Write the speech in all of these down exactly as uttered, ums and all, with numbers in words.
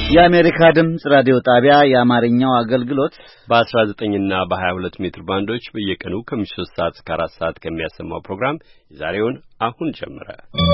የአሜሪካ ድምጽ ራዲዮ ጣቢያ የአማርኛው አገልግሎት በ19 እና በ22 ሜትር ባንዶች በየቀኑ ከ3 ሰዓት እስከ አራት ሰዓት ከሚያሰማው ፕሮግራም የዛሬውን አሁን ጀመረ።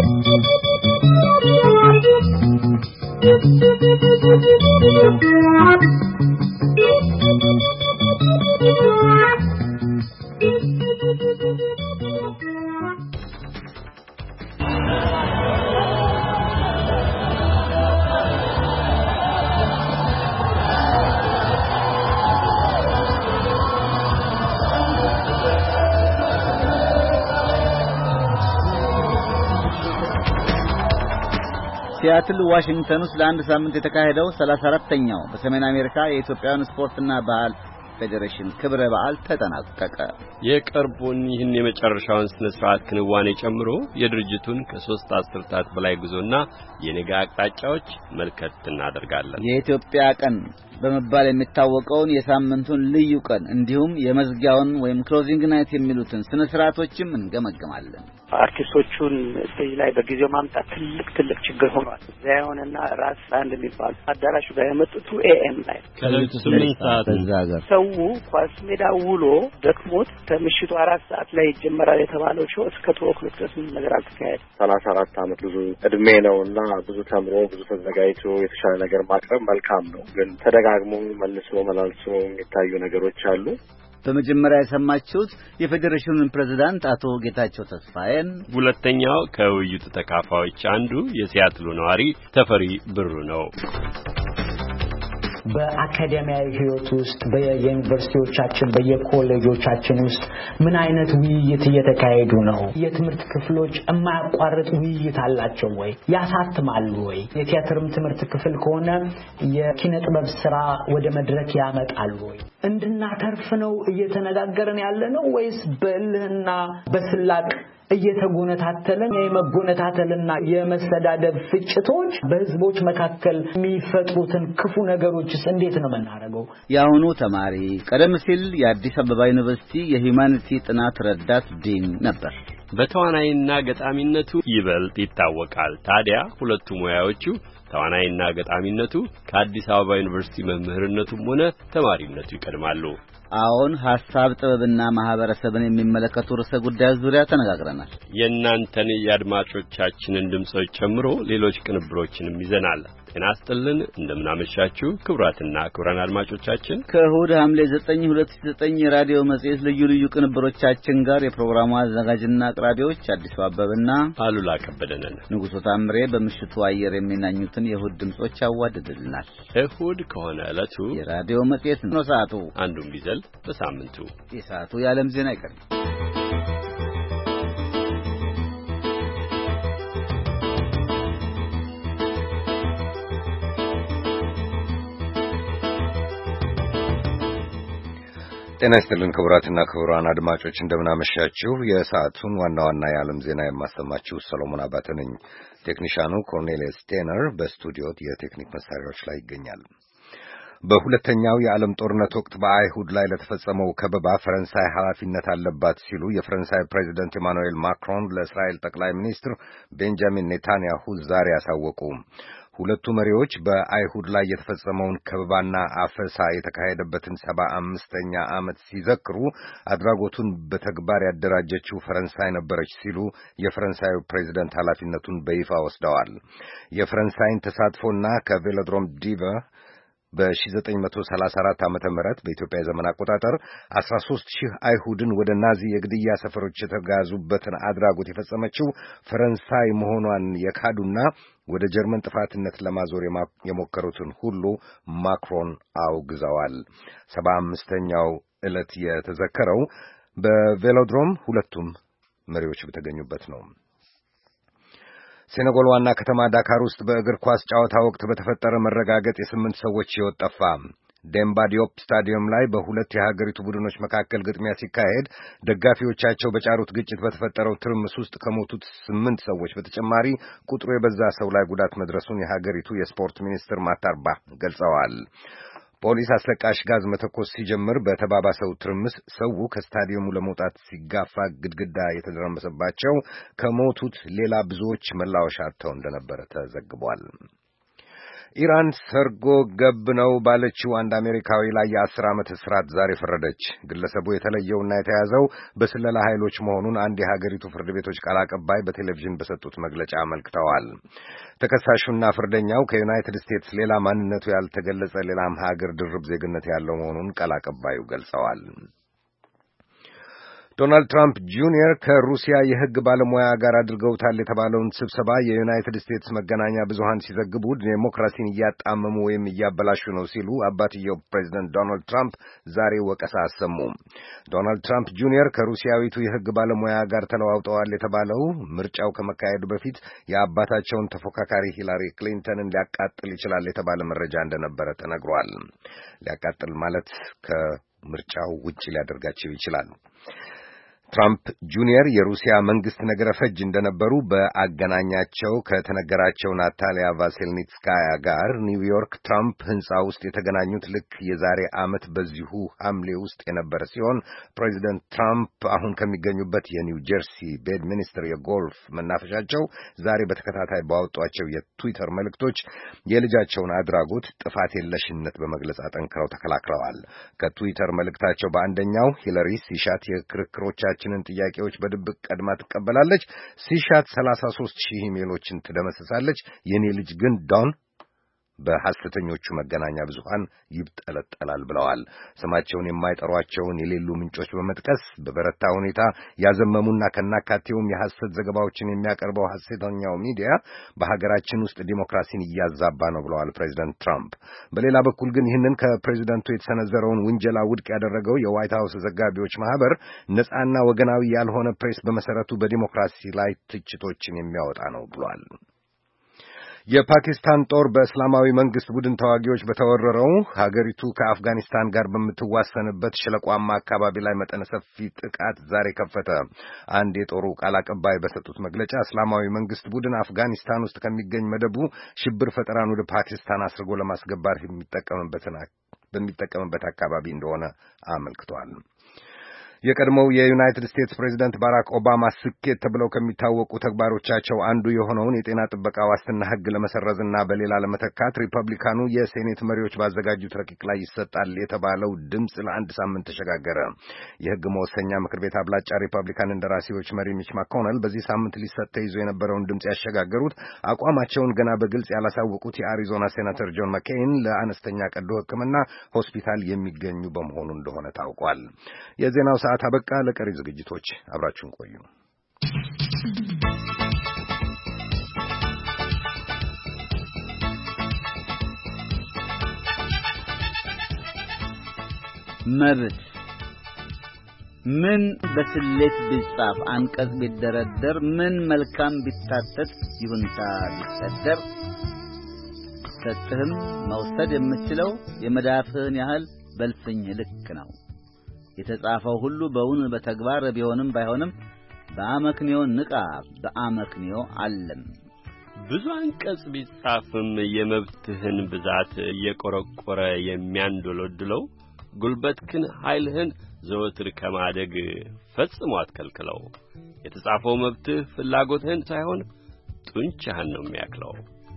ሲያትል ዋሽንግተን ውስጥ ለአንድ ሳምንት የተካሄደው ሰላሳ አራተኛው በሰሜን አሜሪካ የኢትዮጵያን ስፖርትና ባህል ፌዴሬሽን ክብረ በዓል ተጠናቀቀ። የቅርቡን ይህን የመጨረሻውን ስነ ስርዓት ክንዋኔ ጨምሮ የድርጅቱን ከሶስት አስርታት በላይ ጉዞና የነገ አቅጣጫዎች መልከት እናደርጋለን። የኢትዮጵያ ቀን በመባል የሚታወቀውን የሳምንቱን ልዩ ቀን እንዲሁም የመዝጊያውን ወይም ክሎዚንግ ናይት የሚሉትን ስነ ስርዓቶችም እንገመግማለን። አርቲስቶቹን ስቴጅ ላይ በጊዜው ማምጣት ትልቅ ትልቅ ችግር ሆኗል። ዛይሆንና ራስ ባንድ የሚባል አዳራሹ ጋር የመጡት ኤኤም ላይ ከሌሊቱ ስምንት ሰዓት ተዛገር ሰው ኳስ ሜዳ ውሎ ደክሞት ከምሽቱ አራት ሰዓት ላይ ይጀመራል የተባለው ሾው እስከ ቶክሎ ድረስ ምን ነገር አልተካሄደም። ሰላሳ አራት አመት ብዙ እድሜ ነውና ብዙ ተምሮ ብዙ ተዘጋጅቶ የተሻለ ነገር ማቅረብ መልካም ነው። ግን ተደጋግሞ መልሶ መላልሶ የሚታዩ ነገሮች አሉ። በመጀመሪያ የሰማችሁት የፌዴሬሽኑን ፕሬዝዳንት አቶ ጌታቸው ተስፋዬን፣ ሁለተኛው ከውይይቱ ተካፋዮች አንዱ የሲያትሉ ነዋሪ ተፈሪ ብሩ ነው። በአካዳሚያዊ ህይወት ውስጥ በየዩኒቨርሲቲዎቻችን በየኮሌጆቻችን ውስጥ ምን አይነት ውይይት እየተካሄዱ ነው? የትምህርት ክፍሎች የማያቋርጥ ውይይት አላቸው ወይ? ያሳትማሉ ወይ? የቲያትርም ትምህርት ክፍል ከሆነ የኪነ ጥበብ ስራ ወደ መድረክ ያመጣሉ ወይ? እንድናተርፍ ነው እየተነጋገርን ያለ ነው ወይስ በእልህና በስላቅ እየተጎነታተለን የመጎነታተልና የመሰዳደብ ፍጭቶች በህዝቦች መካከል የሚፈጥሩትን ክፉ ነገሮችስ እንዴት ነው መናረገው? ያሁኑ ተማሪ ቀደም ሲል የአዲስ አበባ ዩኒቨርሲቲ የሂዩማኒቲ ጥናት ረዳት ዲን ነበር። በተዋናይና ገጣሚነቱ ይበልጥ ይታወቃል። ታዲያ ሁለቱ ሙያዎቹ ተዋናይና ገጣሚነቱ ከአዲስ አበባ ዩኒቨርሲቲ መምህርነቱም ሆነ ተማሪነቱ ይቀድማሉ። አሁን ሐሳብ ጥበብና ማህበረሰብን የሚመለከቱ ርዕሰ ጉዳዮች ዙሪያ ተነጋግረናል። የእናንተን የአድማጮቻችንን ድምጾች ጨምሮ ሌሎች ቅንብሮችንም ይዘናል። ጤና ይስጥልን፣ እንደምናመሻችሁ ክቡራትና ክቡራን አድማጮቻችን። ከእሁድ ሐምሌ ዘጠኝ ሁለት ሺህ ዘጠኝ የራዲዮ መጽሔት ልዩ ልዩ ቅንብሮቻችን ጋር የፕሮግራሙ አዘጋጅና አቅራቢዎች አዲሱ አበበና አሉላ ከበደነን። ንጉሡ ታምሬ በምሽቱ አየር የሚናኙትን የእሁድ ድምጾች ያዋድድልናል። እሁድ ከሆነ ዕለቱ የራዲዮ መጽሔት ነው። ሰዓቱ አንዱን ቢዘል በሳምንቱ የሰዓቱ የዓለም ዜና ይቀርብ። ጤና ይስጥልን ክቡራትና ክቡራን አድማጮች እንደምናመሻችሁ። የሰዓቱን ዋና ዋና የዓለም ዜና የማሰማችሁ ሰሎሞን አባተ ነኝ። ቴክኒሻኑ ኮርኔሊየስ ቴነር በስቱዲዮ የቴክኒክ መሳሪያዎች ላይ ይገኛል። በሁለተኛው የዓለም ጦርነት ወቅት በአይሁድ ላይ ለተፈጸመው ከበባ ፈረንሳይ ኃላፊነት አለባት ሲሉ የፈረንሳይ ፕሬዚደንት ኢማኑኤል ማክሮን ለእስራኤል ጠቅላይ ሚኒስትር ቤንጃሚን ኔታንያሁ ዛሬ አሳወቁ። ሁለቱ መሪዎች በአይሁድ ላይ የተፈጸመውን ከበባና አፈሳ የተካሄደበትን ሰባ አምስተኛ ዓመት ሲዘክሩ አድራጎቱን በተግባር ያደራጀችው ፈረንሳይ ነበረች ሲሉ የፈረንሳዩ ፕሬዝዳንት ኃላፊነቱን በይፋ ወስደዋል። የፈረንሳይን ተሳትፎና ከቬሎድሮም ዲቫ በ1934 ዓመተ ምህረት በኢትዮጵያ ዘመን አቆጣጠር አስራ ሦስት ሺህ አይሁድን ወደ ናዚ የግድያ ሰፈሮች የተጋዙበትን አድራጎት የፈጸመችው ፈረንሳይ መሆኗን የካዱና ወደ ጀርመን ጥፋትነት ለማዞር የሞከሩትን ሁሉ ማክሮን አውግዘዋል። ሰባ አምስተኛው ዕለት የተዘከረው በቬሎድሮም ሁለቱም መሪዎች በተገኙበት ነው። ሴኔጋል ዋና ከተማ ዳካር ውስጥ በእግር ኳስ ጨዋታ ወቅት በተፈጠረ መረጋገጥ የስምንት ሰዎች ሕይወት ጠፋ። ዴምባ ዲዮፕ ስታዲየም ላይ በሁለት የሀገሪቱ ቡድኖች መካከል ግጥሚያ ሲካሄድ ደጋፊዎቻቸው በጫሩት ግጭት በተፈጠረው ትርምስ ውስጥ ከሞቱት ስምንት ሰዎች በተጨማሪ ቁጥሩ የበዛ ሰው ላይ ጉዳት መድረሱን የሀገሪቱ የስፖርት ሚኒስትር ማታርባ ገልጸዋል። ፖሊስ አስለቃሽ ጋዝ መተኮስ ሲጀምር በተባባሰው ትርምስ ሰው ከስታዲየሙ ለመውጣት ሲጋፋ ግድግዳ የተደረመሰባቸው ከሞቱት ሌላ ብዙዎች መላወሻ አጥተው እንደነበረ ተዘግቧል። ኢራን ሰርጎ ገብ ነው ባለችው አንድ አሜሪካዊ ላይ የአስር ዓመት እስራት ዛሬ ፈረደች። ግለሰቡ የተለየውና የተያዘው በስለላ ኃይሎች መሆኑን አንድ የሀገሪቱ ፍርድ ቤቶች ቃል አቀባይ በቴሌቪዥን በሰጡት መግለጫ አመልክተዋል። ተከሳሹና ፍርደኛው ከዩናይትድ ስቴትስ ሌላ ማንነቱ ያልተገለጸ ሌላም ሀገር ድርብ ዜግነት ያለው መሆኑን ቃል አቀባዩ ገልጸዋል። ዶናልድ ትራምፕ ጁኒየር ከሩሲያ የሕግ ባለሙያ ጋር አድርገውታል የተባለውን ስብሰባ የዩናይትድ ስቴትስ መገናኛ ብዙሃን ሲዘግቡ ዴሞክራሲን እያጣመሙ ወይም እያበላሹ ነው ሲሉ አባትየው ፕሬዚደንት ዶናልድ ትራምፕ ዛሬ ወቀሳ አሰሙ። ዶናልድ ትራምፕ ጁኒየር ከሩሲያዊቱ የሕግ ባለሙያ ጋር ተለዋውጠዋል የተባለው ምርጫው ከመካሄዱ በፊት የአባታቸውን ተፎካካሪ ሂላሪ ክሊንተንን ሊያቃጥል ይችላል የተባለ መረጃ እንደነበረ ተነግሯል። ሊያቃጥል ማለት ከምርጫው ውጪ ሊያደርጋቸው ይችላል። ትራምፕ ጁኒየር የሩሲያ መንግስት ነገረ ፈጅ እንደነበሩ በአገናኛቸው ከተነገራቸው ናታሊያ ቫሴልኒትስካያ ጋር ኒውዮርክ ትራምፕ ህንጻ ውስጥ የተገናኙት ልክ የዛሬ ዓመት በዚሁ ሐምሌ ውስጥ የነበረ ሲሆን ፕሬዚደንት ትራምፕ አሁን ከሚገኙበት የኒው ጀርሲ ቤድ ሚኒስትር የጎልፍ መናፈሻቸው ዛሬ በተከታታይ ባወጧቸው የትዊተር መልእክቶች የልጃቸውን አድራጎት ጥፋት የለሽነት በመግለጽ አጠንክረው ተከላክለዋል። ከትዊተር መልእክታቸው በአንደኛው ሂለሪ ሲሻት የክርክሮቻ ችንን ጥያቄዎች በድብቅ ቀድማ ትቀበላለች፣ ሲሻት ሰላሳ ሦስት ሺህ ኢሜሎችን ትደመስሳለች፣ የኔ ልጅ ግን ዶን በሐሰተኞቹ መገናኛ ብዙሃን ይብጠለጠላል ብለዋል። ስማቸውን የማይጠሯቸውን የሌሉ ምንጮች በመጥቀስ በበረታ ሁኔታ ያዘመሙና ከናካቴውም የሐሰት ዘገባዎችን የሚያቀርበው ሐሰተኛው ሚዲያ በሀገራችን ውስጥ ዲሞክራሲን እያዛባ ነው ብለዋል ፕሬዚደንት ትራምፕ። በሌላ በኩል ግን ይህንን ከፕሬዚደንቱ የተሰነዘረውን ውንጀላ ውድቅ ያደረገው የዋይት ሀውስ ዘጋቢዎች ማህበር ነጻና ወገናዊ ያልሆነ ፕሬስ በመሰረቱ በዲሞክራሲ ላይ ትችቶችን የሚያወጣ ነው ብሏል። የፓኪስታን ጦር በእስላማዊ መንግስት ቡድን ተዋጊዎች በተወረረው ሀገሪቱ ከአፍጋኒስታን ጋር በምትዋሰንበት ሸለቋማ አካባቢ ላይ መጠነ ሰፊ ጥቃት ዛሬ ከፈተ። አንድ የጦሩ ቃል አቀባይ በሰጡት መግለጫ እስላማዊ መንግስት ቡድን አፍጋኒስታን ውስጥ ከሚገኝ መደቡ ሽብር ፈጠራን ወደ ፓኪስታን አስርጎ ለማስገባት የሚጠቀምበትን በሚጠቀምበት አካባቢ እንደሆነ አመልክቷል። የቀድሞው የዩናይትድ ስቴትስ ፕሬዚደንት ባራክ ኦባማ ስኬት ተብለው ከሚታወቁ ተግባሮቻቸው አንዱ የሆነውን የጤና ጥበቃ ዋስትና ሕግ ለመሰረዝና በሌላ ለመተካት ሪፐብሊካኑ የሴኔት መሪዎች ባዘጋጁት ረቂቅ ላይ ይሰጣል የተባለው ድምፅ ለአንድ ሳምንት ተሸጋገረ። የሕግ መወሰኛ ምክር ቤት አብላጫ ሪፐብሊካን እንደራሴዎች መሪ ሚች ማኮነል በዚህ ሳምንት ሊሰጥ ተይዞ የነበረውን ድምፅ ያሸጋገሩት አቋማቸውን ገና በግልጽ ያላሳወቁት የአሪዞና ሴናተር ጆን መኬይን ለአነስተኛ ቀዶ ሕክምና ሆስፒታል የሚገኙ በመሆኑ እንደሆነ ታውቋል። የዜናው ሰዓት አበቃ። ለቀሪ ዝግጅቶች አብራችሁን ቆዩ። መብት ምን በስሌት ቢጻፍ አንቀጽ ቢደረደር ምን መልካም ቢታተት ይሁንታ ቢሰደር ሰጥህም መውሰድ የምትችለው የመዳፍህን ያህል በልፍኝ ልክ ነው። የተጻፈው ሁሉ በእውን በተግባር ቢሆንም ባይሆንም በአመክንዮ ንቃ በአመክንዮ አለም። ብዙ አንቀጽ ቢጻፍም የመብትህን ብዛት እየቆረቆረ የሚያንዶለድለው ጉልበትህን ኃይልህን ዘወትር ከማደግ ፈጽሞ አትከልክለው። የተጻፈው መብትህ ፍላጎትህን ሳይሆን ጡንቻህን ነው የሚያክለው።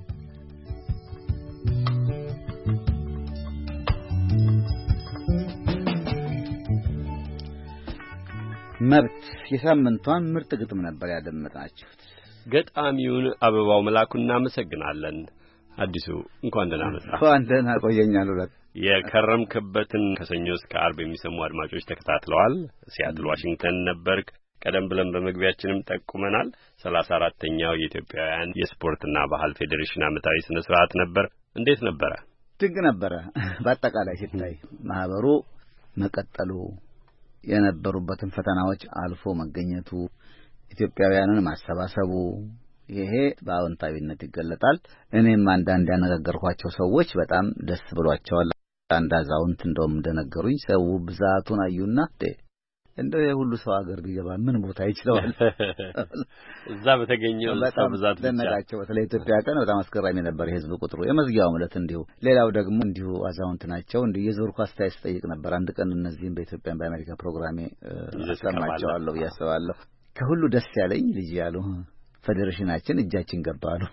መብት የሳምንቷን ምርጥ ግጥም ነበር ያደመጣችሁት። ገጣሚውን አበባው መላኩን እናመሰግናለን። አዲሱ እንኳን ደህና መጣ። እንኳን ደህና ቆየኛል። ሁለት የከረምክበትን ከሰኞ እስከ ዓርብ የሚሰሙ አድማጮች ተከታትለዋል። ሲያትል ዋሽንግተን ነበርክ። ቀደም ብለን በመግቢያችንም ጠቁመናል። ሰላሳ አራተኛው የኢትዮጵያውያን የስፖርትና ባህል ፌዴሬሽን ዓመታዊ ስነ ስርዓት ነበር። እንዴት ነበረ? ድንቅ ነበረ። በአጠቃላይ ሲታይ ማህበሩ መቀጠሉ፣ የነበሩበትን ፈተናዎች አልፎ መገኘቱ፣ ኢትዮጵያውያንን ማሰባሰቡ ይሄ በአዎንታዊነት ይገለጣል። እኔም አንዳንድ ያነጋገርኳቸው ሰዎች በጣም ደስ ብሏቸዋል። አንድ አዛውንት እንደውም እንደነገሩኝ ሰው ብዛቱን አዩና እንደው የሁሉ ሰው ሀገር ቢገባ ምን ቦታ ይችላል እዛ በተገኘው ሰው ብዛት ደነቃቸው። በተለይ ኢትዮጵያ ቀን በጣም አስገራሚ ነበር የህዝብ ቁጥሩ። የመዝጊያው ማለት እንዲሁ ሌላው ደግሞ እንዲሁ አዛውንት ናቸው። እንዲሁ የዞርኩ አስተያየት ስጠይቅ ነበር። አንድ ቀን እነዚህም በኢትዮጵያ በአሜሪካ ፕሮግራሜ አሰማቸዋለሁ ብዬ አስባለሁ። ከሁሉ ደስ ያለኝ ልጅ ያሉ ፌዴሬሽናችን እጃችን ገባሉ።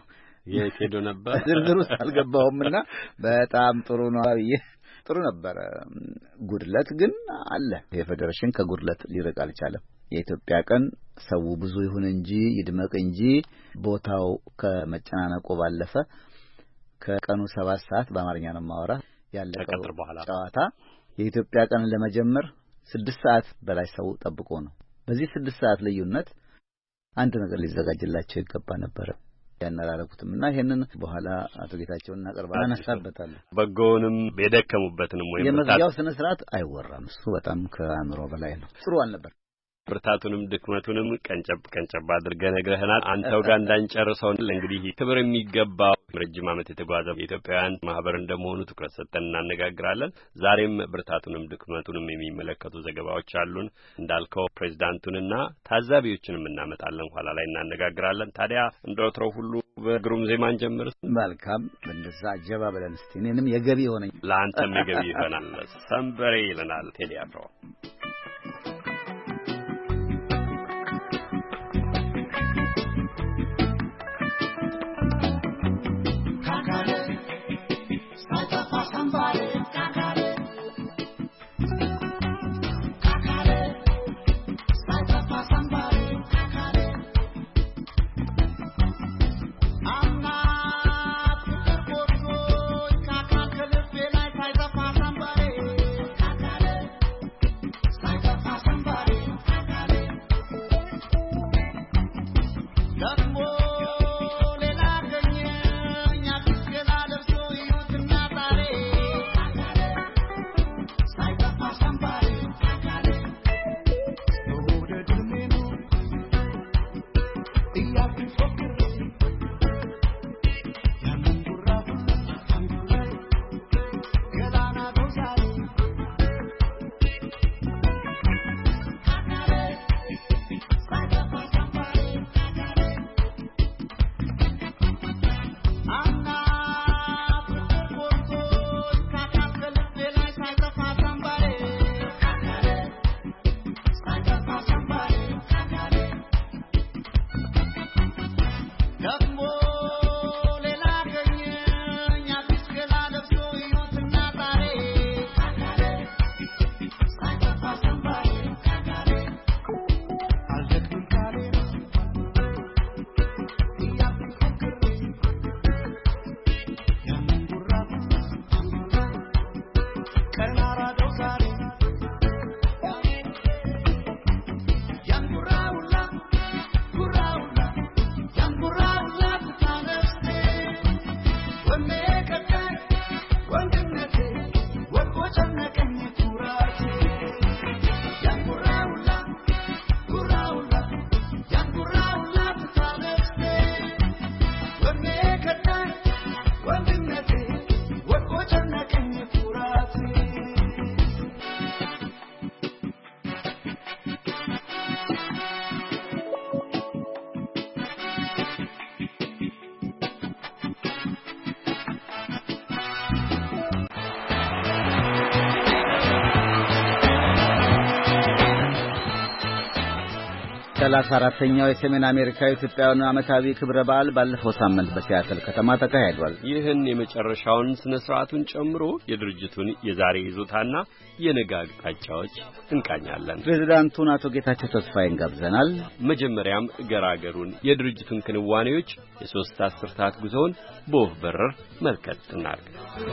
የሄዶ ነበር ዝርዝር ውስጥ አልገባሁምና በጣም ጥሩ ነው አብዬ ጥሩ ነበር። ጉድለት ግን አለ። የፌዴሬሽን ከጉድለት ሊርቅ አልቻለም። የኢትዮጵያ ቀን ሰው ብዙ ይሁን እንጂ ይድመቅ እንጂ ቦታው ከመጨናነቁ ባለፈ ከቀኑ ሰባት ሰዓት በአማርኛ ነው ማወራ ያለቀው ጨዋታ የኢትዮጵያ ቀን ለመጀመር ስድስት ሰዓት በላይ ሰው ጠብቆ ነው። በዚህ ስድስት ሰዓት ልዩነት አንድ ነገር ሊዘጋጅላቸው ይገባ ነበር። ያናራረኩትምና ይሄንን በኋላ አቶ ጌታቸውና እናቀርባለን አነሳበታለሁ። በጎውንም የደከሙበትንም ወይ የመዝጊያው ስነ ስርዓት አይወራም። እሱ በጣም ከአእምሮ በላይ ነው። ጥሩ አልነበር። ብርታቱንም ድክመቱንም ቀንጨብ ቀንጨብ አድርገህ ነግረህናል። አንተው ጋር እንዳንጨርሰው እንግዲህ ክብር የሚገባው ረጅም ዓመት የተጓዘው የኢትዮጵያውያን ማህበር እንደመሆኑ ትኩረት ሰጥተን እናነጋግራለን። ዛሬም ብርታቱንም ድክመቱንም የሚመለከቱ ዘገባዎች አሉን። እንዳልከው ፕሬዝዳንቱንና ታዛቢዎችንም እናመጣለን፣ ኋላ ላይ እናነጋግራለን። ታዲያ እንደወትሮው ሁሉ በግሩም ዜማ እንጀምር። መልካም እንደዛ አጀባ ብለን እስቲ እኔንም የገቢ ሆነኝ ለአንተም የገቢ ይሆናል። ሰንበሬ ይለናል ቴዲ አፍሮ። ሰላሳ አራተኛው የሰሜን አሜሪካ ኢትዮጵያውያን ዓመታዊ ክብረ በዓል ባለፈው ሳምንት በሲያትል ከተማ ተካሂዷል። ይህን የመጨረሻውን ስነ ስርዓቱን ጨምሮ የድርጅቱን የዛሬ ይዞታና የነገ አቅጣጫዎች እንቃኛለን። ፕሬዝዳንቱን አቶ ጌታቸው ተስፋዬን ጋብዘናል። መጀመሪያም ገራገሩን የድርጅቱን ክንዋኔዎች የሶስት አስርታት ጉዞውን በወፍ በረር መልከት እናድርግ።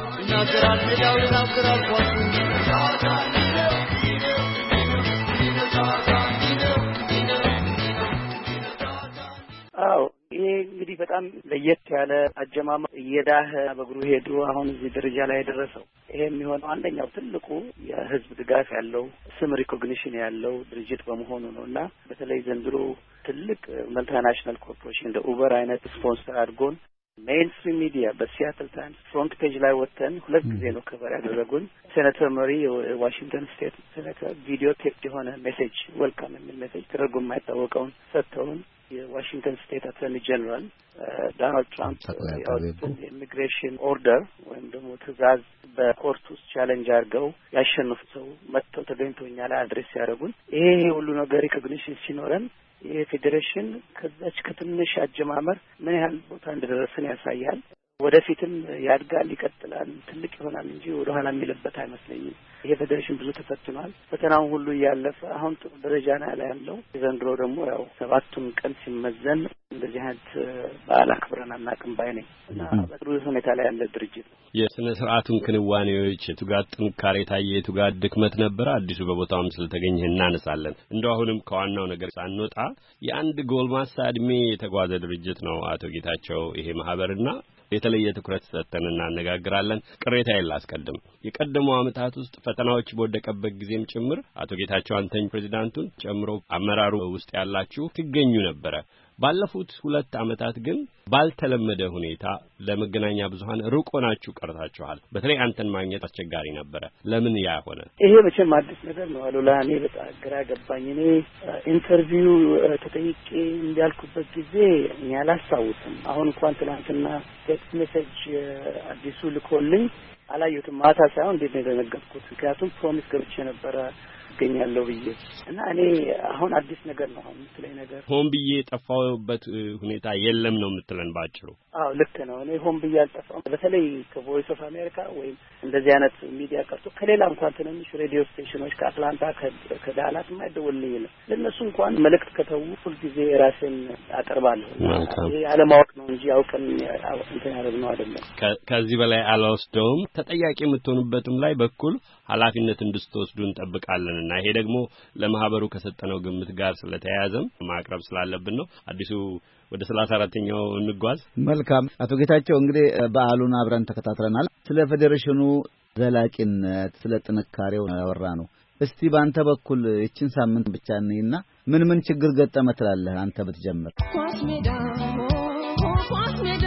አዎ ይሄ እንግዲህ በጣም ለየት ያለ አጀማመር እየዳህ በእግሩ ሄዱ አሁን እዚህ ደረጃ ላይ የደረሰው ይሄ የሚሆነው አንደኛው ትልቁ የህዝብ ድጋፍ ያለው ስም ሪኮግኒሽን ያለው ድርጅት በመሆኑ ነው እና በተለይ ዘንድሮ ትልቅ መልቲናሽናል ኮርፖሬሽን እንደ ኡበር አይነት ስፖንሰር አድርጎን ሜይንስትሪም ሚዲያ በሲያትል ታይምስ ፍሮንት ፔጅ ላይ ወጥተን ሁለት ጊዜ ነው ከበር ያደረጉን። ሴኔተር መሪ የዋሽንግተን ስቴት ሴኔተር ቪዲዮ ቴፕ የሆነ ሜሴጅ ዌልካም የሚል ሜሴጅ ተደርጎ የማይታወቀውን ሰጥተውን የዋሽንግተን ስቴት አቶርኒ ጀነራል ዶናልድ ትራምፕ ያወጡትን የኢሚግሬሽን ኦርደር ወይም ደግሞ ትዕዛዝ በኮርት ውስጥ ቻሌንጅ አድርገው ያሸነፉ ሰው መጥተው ተገኝተው እኛ ላይ አድሬስ ያደረጉን ይሄ ሁሉ ነገር ሪኮግኒሽን ሲኖረን የፌዴሬሽን ከዛች ከትንሽ አጀማመር ምን ያህል ቦታ እንደደረሰን ያሳያል። ወደፊትም ያድጋል፣ ይቀጥላል፣ ትልቅ ይሆናል እንጂ ወደ ኋላ የሚልበት አይመስለኝም። ይሄ ፌዴሬሽን ብዙ ተፈትኗል። ፈተናውን ሁሉ እያለፈ አሁን ጥሩ ደረጃ ላይ ያለው ዘንድሮ ደግሞ ያው ሰባቱን ቀን ሲመዘን እንደዚህ አይነት በዓል አክብረን አናውቅም ባይ ነኝ እና በጥሩ ሁኔታ ላይ ያለ ድርጅት ነው። የስነ ስርዓቱን ክንዋኔዎች የቱጋት ጥንካሬ ታየ፣ የቱጋት ድክመት ነበር፣ አዲሱ በቦታውም ስለተገኘ እናነሳለን። እንደው አሁንም ከዋናው ነገር ሳንወጣ የአንድ ጎልማሳ እድሜ የተጓዘ ድርጅት ነው አቶ ጌታቸው ይሄ ማህበርና የተለየ ትኩረት ሰጥተን እናነጋግራለን። ቅሬታ የላስቀድም የቀደሙ ዓመታት ውስጥ ፈተናዎች በወደቀበት ጊዜም ጭምር አቶ ጌታቸው አንተኝ ፕሬዝዳንቱን ጨምሮ አመራሩ ውስጥ ያላችሁ ትገኙ ነበር። ባለፉት ሁለት ዓመታት ግን ባልተለመደ ሁኔታ ለመገናኛ ብዙሃን ሩቅ ሆናችሁ ቀርታችኋል። በተለይ አንተን ማግኘት አስቸጋሪ ነበር። ለምን ያ ሆነ? ይሄ መቼም አዲስ ነገር ነው አሉላ። እኔ በጣም ግራ ገባኝ። እኔ ኢንተርቪው ተጠይቄ እንዲያልኩበት ጊዜ እኔ አላስታውስም። አሁን እንኳን ትናንትና ቴክስት ሜሴጅ አዲሱ ልኮልኝ አላየሁትም። ማታ ሳይሆን እንዴት ነው የደነገጥኩት። ምክንያቱም ፕሮሚስ ገብቼ ነበረ ገኛለሁ ብዬ እና እኔ አሁን አዲስ ነገር ነው አሁን የምትለኝ ነገር። ሆን ብዬ የጠፋሁበት ሁኔታ የለም ነው የምትለን ባጭሩ? አዎ ልክ ነው። እኔ ሆን ብዬ አልጠፋሁም። በተለይ ከቮይስ ኦፍ አሜሪካ ወይም እንደዚህ አይነት ሚዲያ ቀርቶ ከሌላ እንኳን ትንንሽ ሬዲዮ ስቴሽኖች ከአትላንታ ከዳላት የማይደወልልኝ የለም። ለእነሱ እንኳን መልእክት ከተዉ ሁልጊዜ ራሴን አቀርባለሁ። ይሄ አለማወቅ ነው እንጂ አውቀን እንትን ያደረግነው አይደለም። ከዚህ በላይ አልወስደውም። ተጠያቂ የምትሆኑበትም ላይ በኩል ኃላፊነት እንድትወስዱ እንጠብቃለንና ይሄ ደግሞ ለማህበሩ ከሰጠነው ግምት ጋር ስለተያያዘም ማቅረብ ስላለብን ነው። አዲሱ ወደ ሰላሳ አራተኛው እንጓዝ። መልካም አቶ ጌታቸው እንግዲህ በዓሉን አብረን ተከታትለናል። ስለ ፌዴሬሽኑ ዘላቂነት ስለ ጥንካሬው ያወራ ነው። እስቲ ባንተ በኩል እቺን ሳምንት ብቻ ነኝና ምን ምን ችግር ገጠመ ትላለህ አንተ ብትጀምር? ኳስ ሜዳ ኳስ ሜዳ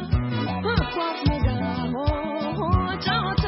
ኳስ ሜዳ ጫወታ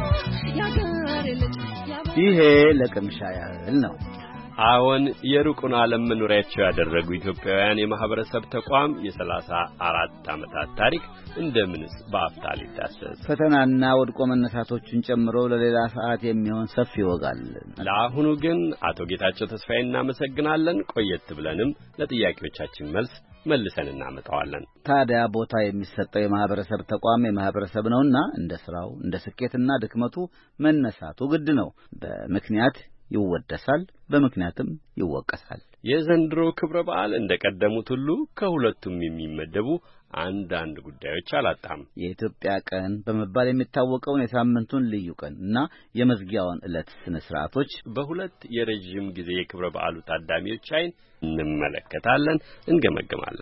ያገር ልጅ ይሄ ለቅምሻ ያህል ነው። አዎን የሩቁን ዓለም መኖሪያቸው ያደረጉ ኢትዮጵያውያን የማህበረሰብ ተቋም የሰላሳ አራት ዓመታት ታሪክ እንደምንስ በአፍታ ሊዳሰስ ፈተናና ወድቆ መነሳቶችን ጨምሮ ለሌላ ሰዓት የሚሆን ሰፊ ይወጋል። ለአሁኑ ግን አቶ ጌታቸው ተስፋዬ እናመሰግናለን። ቆየት ብለንም ለጥያቄዎቻችን መልስ መልሰን እናመጣዋለን። ታዲያ ቦታ የሚሰጠው የማህበረሰብ ተቋም የማህበረሰብ ነውና እንደ ስራው እንደ ስኬትና ድክመቱ መነሳቱ ግድ ነው። በምክንያት ይወደሳል፣ በምክንያትም ይወቀሳል። የዘንድሮ ክብረ በዓል እንደቀደሙት ሁሉ ከሁለቱም የሚመደቡ አንዳንድ ጉዳዮች አላጣም። የኢትዮጵያ ቀን በመባል የሚታወቀውን የሳምንቱን ልዩ ቀን እና የመዝጊያውን ዕለት ስነ ስርዓቶች በሁለት የረጅም ጊዜ የክብረ በዓሉ ታዳሚዎች አይን እንመለከታለን፣ እንገመገማለን።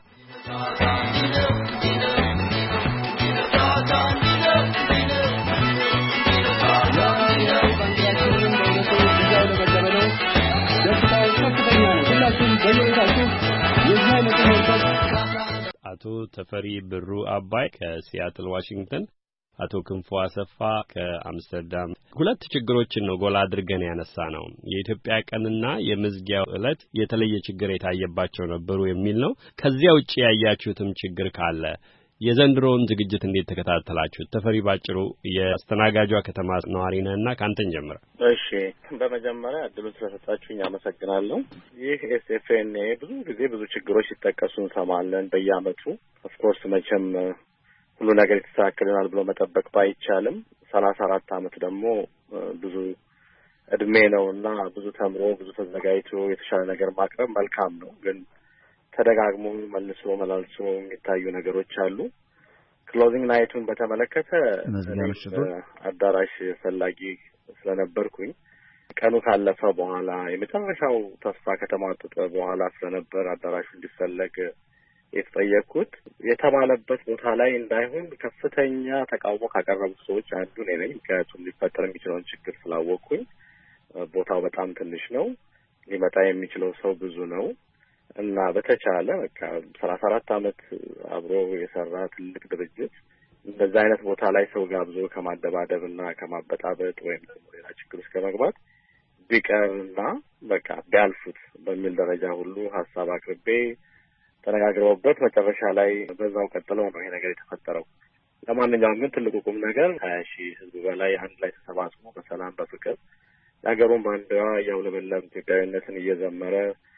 አቶ ተፈሪ ብሩ አባይ ከሲያትል ዋሽንግተን፣ አቶ ክንፎ አሰፋ ከአምስተርዳም ሁለት ችግሮችን ነው ጎላ አድርገን ያነሳ ነው። የኢትዮጵያ ቀንና የመዝጊያው ዕለት የተለየ ችግር የታየባቸው ነበሩ የሚል ነው። ከዚያ ውጪ ያያችሁትም ችግር ካለ የዘንድሮውን ዝግጅት እንዴት ተከታተላችሁት? ተፈሪ ባጭሩ የአስተናጋጇ ከተማ ነዋሪ ነህና ካንተን ጀምር። እሺ፣ በመጀመሪያ እድሉን ስለሰጣችሁኝ አመሰግናለሁ። ይህ ኤስኤፍኤንኤ ብዙ ጊዜ ብዙ ችግሮች ሲጠቀሱ እንሰማለን በየአመቱ። ኦፍኮርስ መቼም ሁሉ ነገር ይተሳካልናል ብሎ መጠበቅ ባይቻልም ሰላሳ አራት አመት ደግሞ ብዙ እድሜ ነውና ብዙ ተምሮ ብዙ ተዘጋጅቶ የተሻለ ነገር ማቅረብ መልካም ነው። ግን ተደጋግሞ መልሶ መላልሶ የሚታዩ ነገሮች አሉ። ክሎዚንግ ናይቱን በተመለከተ አዳራሽ ፈላጊ ስለነበርኩኝ ቀኑ ካለፈ በኋላ የመጨረሻው ተስፋ ከተማጠጠ በኋላ ስለነበር አዳራሹ እንዲፈለግ የተጠየቅኩት የተባለበት ቦታ ላይ እንዳይሆን ከፍተኛ ተቃውሞ ካቀረቡት ሰዎች አንዱ እኔ ነኝ። ምክንያቱም ሊፈጠር የሚችለውን ችግር ስላወቅኩኝ ቦታው በጣም ትንሽ ነው፣ ሊመጣ የሚችለው ሰው ብዙ ነው እና በተቻለ በቃ ሰላሳ አራት አመት አብሮ የሰራ ትልቅ ድርጅት እንደዛ አይነት ቦታ ላይ ሰው ጋብዞ ከማደባደብና ከማበጣበጥ ወይም ደግሞ ሌላ ችግር ውስጥ ከመግባት ቢቀርና በቃ ቢያልፉት በሚል ደረጃ ሁሉ ሀሳብ አቅርቤ ተነጋግረውበት መጨረሻ ላይ በዛው ቀጥለው ነው ይሄ ነገር የተፈጠረው። ለማንኛውም ግን ትልቁ ቁም ነገር ሀያ ሺህ ህዝብ በላይ አንድ ላይ ተሰባስቦ በሰላም በፍቅር የሀገሩን ባንዲራ እያውለበለበ ኢትዮጵያዊነትን እየዘመረ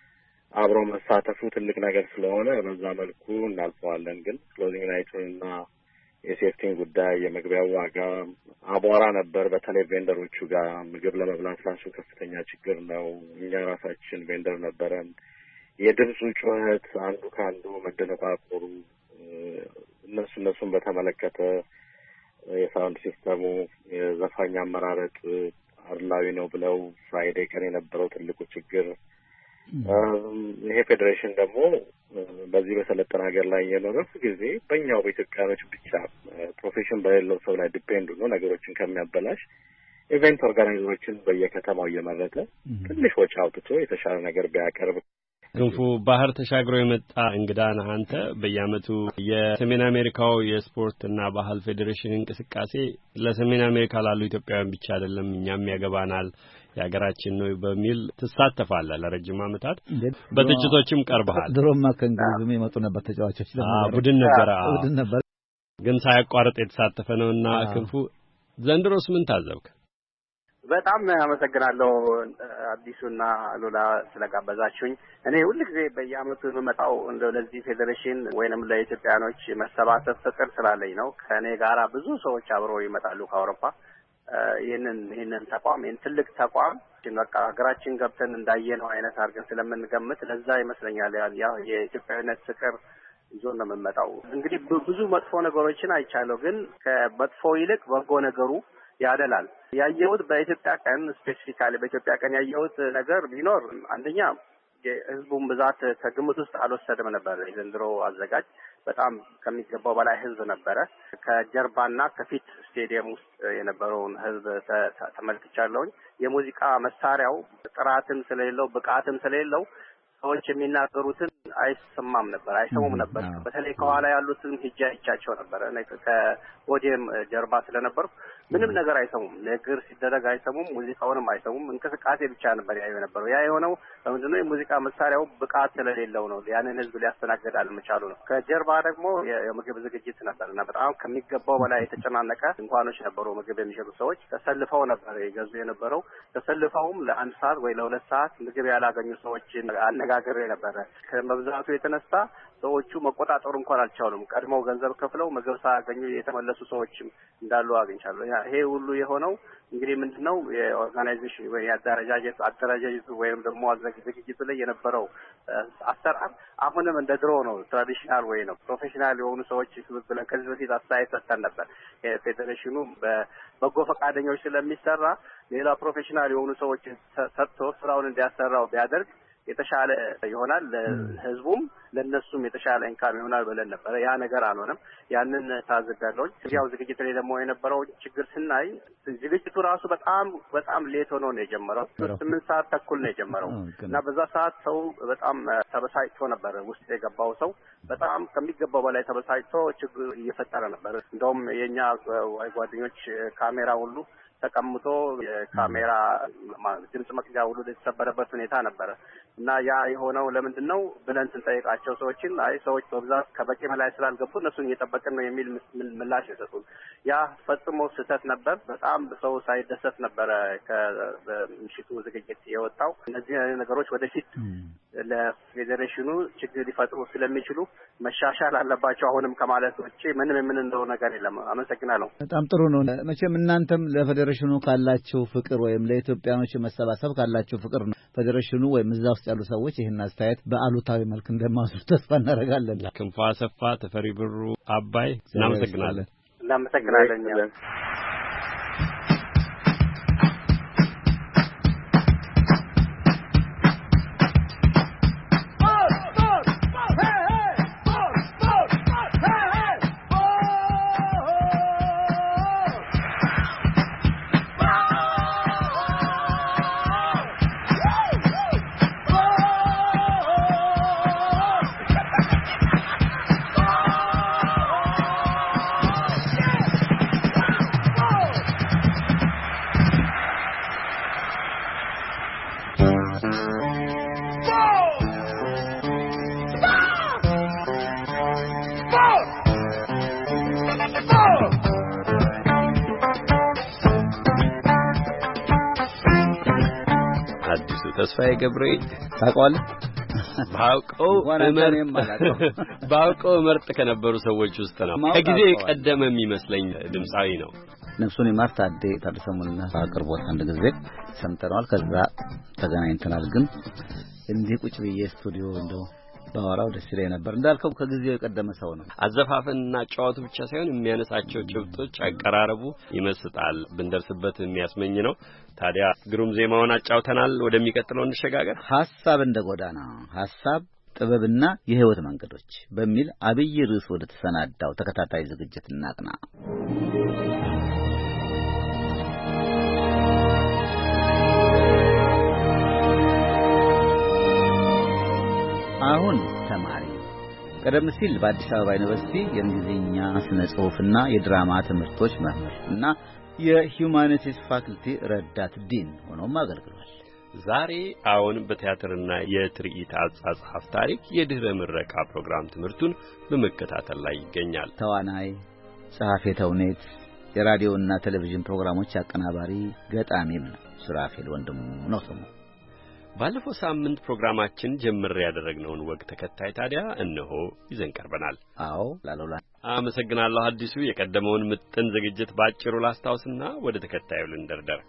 አብሮ መሳተፉ ትልቅ ነገር ስለሆነ በዛ መልኩ እናልፈዋለን። ግን ክሎዚንግ ናይቱንና የሴፍቲን ጉዳይ የመግቢያው ዋጋ አቧራ ነበር። በተለይ ቬንደሮቹ ጋር ምግብ ለመብላት ራሱ ከፍተኛ ችግር ነው። እኛ ራሳችን ቬንደር ነበረን። የድምፁ ጩኸት አንዱ ካንዱ መደነቋቆሩ እነሱ እነሱን በተመለከተ የሳውንድ ሲስተሙ የዘፋኝ አመራረጥ አድላዊ ነው ብለው ፍራይዴ ቀን የነበረው ትልቁ ችግር ይሄ ፌዴሬሽን ደግሞ በዚህ በሰለጠነ ሀገር ላይ የኖረ ጊዜ በእኛው በኢትዮጵያኖች ብቻ ፕሮፌሽን በሌለው ሰው ላይ ዲፔንድ ሆኖ ነገሮችን ከሚያበላሽ ኢቨንት ኦርጋናይዘሮችን በየከተማው እየመረጠ ትንሽ ወጪ አውጥቶ የተሻለ ነገር ቢያቀርብ። ክንፉ ባህር ተሻግሮ የመጣ እንግዳ ነህ አንተ። በየዓመቱ የሰሜን አሜሪካው የስፖርትና ባህል ፌዴሬሽን እንቅስቃሴ ለሰሜን አሜሪካ ላሉ ኢትዮጵያውያን ብቻ አይደለም እኛም ያገባናል የሀገራችን ነው በሚል ትሳተፋለህ ለረጅም ዓመታት። በትችቶችም ቀርበሃል። ድሮማ ከእንግሊዝም የመጡ ነበር ተጫዋቾች ለማለት ቡድን ነበር ቡድን ነበር ግን ሳያቋርጥ የተሳተፈ ነውና ክንፉ ዘንድሮስ ምን ታዘብክ? በጣም አመሰግናለሁ አዲሱና ሉላ ስለጋበዛችሁኝ። እኔ ሁሉ ጊዜ በየዓመቱ የምመጣው እንደው ለዚህ ፌዴሬሽን ወይንም ለኢትዮጵያኖች መሰባሰብ ፍቅር ስላለኝ ነው። ከኔ ጋራ ብዙ ሰዎች አብረው ይመጣሉ ከአውሮፓ። ይሄንን ይሄንን ተቋም ይሄን ትልቅ ተቋም በቃ ሀገራችን ገብተን እንዳየነው አይነት አድርገን ስለምንገምት ለዛ ይመስለኛል ያ የኢትዮጵያዊነት ፍቅር ይዞ ነው የምመጣው። እንግዲህ ብዙ መጥፎ ነገሮችን አይቻለሁ፣ ግን ከመጥፎ ይልቅ በጎ ነገሩ ያደላል። ያየሁት በኢትዮጵያ ቀን ስፔሲፊካሊ በኢትዮጵያ ቀን ያየሁት ነገር ቢኖር አንደኛ የህዝቡን ብዛት ከግምት ውስጥ አልወሰደም ነበር። የዘንድሮ አዘጋጅ በጣም ከሚገባው በላይ ህዝብ ነበረ። ከጀርባና ከፊት ስቴዲየም ውስጥ የነበረውን ህዝብ ተመልክቻለሁኝ። የሙዚቃ መሳሪያው ጥራትም ስለሌለው ብቃትም ስለሌለው ሰዎች የሚናገሩትን አይሰማም ነበር፣ አይሰሙም ነበር። በተለይ ከኋላ ያሉትን ሂጃ ይቻቸው ነበር። እኔ ከፖዲየም ጀርባ ስለነበርኩ ምንም ነገር አይሰሙም። ንግግር ሲደረግ አይሰሙም፣ ሙዚቃውንም አይሰሙም። እንቅስቃሴ ብቻ ነበር ያዩ ነበር። ያ የሆነው ለምንድነው? የሙዚቃ መሳሪያው ብቃት ስለሌለው ነው። ያንን ህዝብ ሊያስተናግድ አልመቻሉ ነው። ከጀርባ ደግሞ የምግብ ዝግጅት ነበርና በጣም ከሚገባው በላይ የተጨናነቀ ድንኳኖች ነበሩ። ምግብ የሚሸጡ ሰዎች ተሰልፈው ነበር ይገዙ የነበረው። ተሰልፈውም ለአንድ ሰዓት ወይ ለሁለት ሰዓት ምግብ ያላገኙ ሰዎችን አነጋግሬ ነበረ። ከመብዛቱ የተነሳ ሰዎቹ መቆጣጠሩ እንኳን አልቻሉም። ቀድመው ገንዘብ ከፍለው ምግብ ሳያገኙ የተመለሱ ሰዎችም እንዳሉ አግኝቻለሁ። ይሄ ሁሉ የሆነው እንግዲህ ምንድነው የኦርጋናይዜሽን ወይ የአደረጃጀት አደረጃጀቱ ወይም ደግሞ ዝግጅቱ ላይ የነበረው አሰራር አሁንም እንደ ድሮ ነው። ትራዲሽናል ወይ ነው። ፕሮፌሽናል የሆኑ ሰዎች ብለን ከዚህ በፊት አስተያየት ሰጥተን ነበር። የፌዴሬሽኑ በበጎ ፈቃደኞች ስለሚሰራ ሌላ ፕሮፌሽናል የሆኑ ሰዎች ሰጥቶ ስራውን እንዲያሰራው ቢያደርግ የተሻለ ይሆናል። ለህዝቡም ለነሱም የተሻለ ኢንካም ይሆናል ብለን ነበር። ያ ነገር አልሆነም። ያንን ታዘጋለሁ። ያው ዝግጅት ላይ ደግሞ የነበረው ችግር ስናይ ዝግጅቱ ራሱ በጣም በጣም ሌት ሆኖ ነው የጀመረው። ስምንት ሰዓት ተኩል ነው የጀመረው እና በዛ ሰዓት ሰው በጣም ተበሳጭቶ ነበር። ውስጥ የገባው ሰው በጣም ከሚገባው በላይ ተበሳጭቶ ችግር እየፈጠረ ነበር። እንደውም የኛ ጓደኞች ካሜራ ሁሉ ተቀምጦ የካሜራ ድምጽ መቅጃ ሁሉ የተሰበረበት ሁኔታ ነበረ እና ያ የሆነው ለምንድነው ብለን ስንጠይቃቸው ሰዎችን አይ ሰዎች በብዛት ከበቂ በላይ ስላልገቡ እነሱን እየጠበቅን ነው የሚል ምላሽ የሰጡን። ያ ፈጽሞ ስህተት ነበር። በጣም ሰው ሳይደሰት ነበረ ከምሽቱ ዝግጅት የወጣው። እነዚህ ነገሮች ወደፊት ለፌዴሬሽኑ ችግር ሊፈጥሩ ስለሚችሉ መሻሻል አለባቸው አሁንም ከማለት ውጪ ምንም ምን እንደው ነገር የለም። አመሰግናለሁ። በጣም ጥሩ ነው። መቼም እናንተም ለፌዴሬሽኑ ካላችሁ ፍቅር ወይም ለኢትዮጵያኖች መሰባሰብ ካላችሁ ፍቅር ነው ፌዴሬሽኑ ወይም እዛ ውስጥ ያሉ ሰዎች ይሄን አስተያየት በአሉታዊ መልክ እንደማይወስዱ ተስፋ እናደርጋለን። ክንፉ አሰፋ፣ ተፈሪ ብሩ፣ አባይ እናመሰግናለን። እናመሰግናለን። ተስፋዬ ገብሬ ታውቀዋለህ? ባውቀው እመርም ማለትነው ባውቀው እመርጥ ከነበሩ ሰዎች ውስጥ ነው ከጊዜ ቀደመ የሚመስለኝ ድምጻዊ ነው ነፍሱን ይማር ታዴ ታደሰሙልና አቅርቦት አንድ ጊዜ ሰምተናል ከዛ ተገናኝተናል ግን እንዲህ ቁጭ ብዬ ስቱዲዮ እንደው ባወራው ደስ ይለኝ ነበር እንዳልከው ከጊዜው የቀደመ ሰው ነው አዘፋፈንና ጨዋቱ ብቻ ሳይሆን የሚያነሳቸው ጭብጦች አቀራረቡ ይመስጣል ብንደርስበት የሚያስመኝ ነው ታዲያ ግሩም ዜማውን አጫውተናል ወደሚቀጥለው እንሸጋገር ሐሳብ እንደ ጎዳና ሐሳብ ጥበብና የህይወት መንገዶች በሚል አብይ ርዕስ ወደ ተሰናዳው ተከታታይ ዝግጅት እናቅና አሁን ተማሪ ቀደም ሲል በአዲስ አበባ ዩኒቨርሲቲ የእንግሊዝኛ ስነ ጽሑፍና የድራማ ትምህርቶች መምህር እና የሂዩማኒቲስ ፋክልቲ ረዳት ዲን ሆኖም አገልግሏል። ዛሬ አሁን በቲያትርና የትርኢት አጻጻፍ ታሪክ የድህረ ምረቃ ፕሮግራም ትምህርቱን በመከታተል ላይ ይገኛል። ተዋናይ፣ ጸሐፌ ተውኔት፣ የራዲዮና ቴሌቪዥን ፕሮግራሞች አቀናባሪ፣ ገጣሚም ነው። ሱራፌል ወንድሙ ነው ስሙ። ባለፈው ሳምንት ፕሮግራማችን ጀምር ያደረግነውን ወግ ተከታይ ታዲያ እነሆ ይዘን ቀርበናል። አዎ ላሎላ አመሰግናለሁ አዲሱ የቀደመውን ምጥን ዝግጅት ባጭሩ ላስታውስና ወደ ተከታዩ ልንደርደር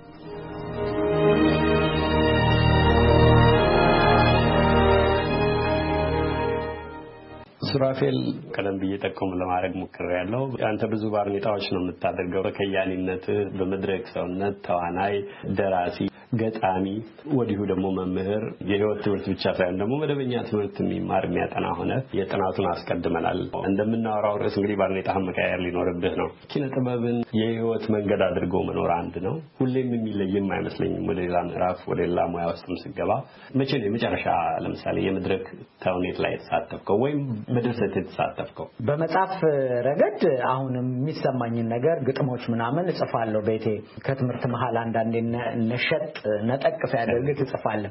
ሱራፌል ቀደም ብዬ ጠቆም ለማድረግ ሙከራለሁ አንተ ብዙ ባርኔጣዎች ነው የምታደርገው በከያኒነት በመድረክ ሰውነት ተዋናይ ደራሲ ገጣሚ ወዲሁ ደግሞ መምህር የህይወት ትምህርት ብቻ ሳይሆን ደግሞ መደበኛ ትምህርት የሚማር የሚያጠና ሆነ የጥናቱን አስቀድመናል እንደምናወራው ርዕስ እንግዲህ ባርኔጣህን መቀየር ሊኖርብህ ነው ኪነ ጥበብን የህይወት መንገድ አድርጎ መኖር አንድ ነው ሁሌም የሚለይም አይመስለኝም ወደ ሌላ ምዕራፍ ወደ ሌላ ሙያ ውስጥም ሲገባ መቼ ነው የመጨረሻ ለምሳሌ የመድረክ ተውኔት ላይ የተሳተፍከው ወይም በድርሰት የተሳተፍከው በመጽሐፍ ረገድ አሁንም የሚሰማኝን ነገር ግጥሞች ምናምን እጽፋለሁ ቤቴ ከትምህርት መሃል አንዳንዴ ነሸጥ ነጠቅፍ ያደርግ ትጽፋለህ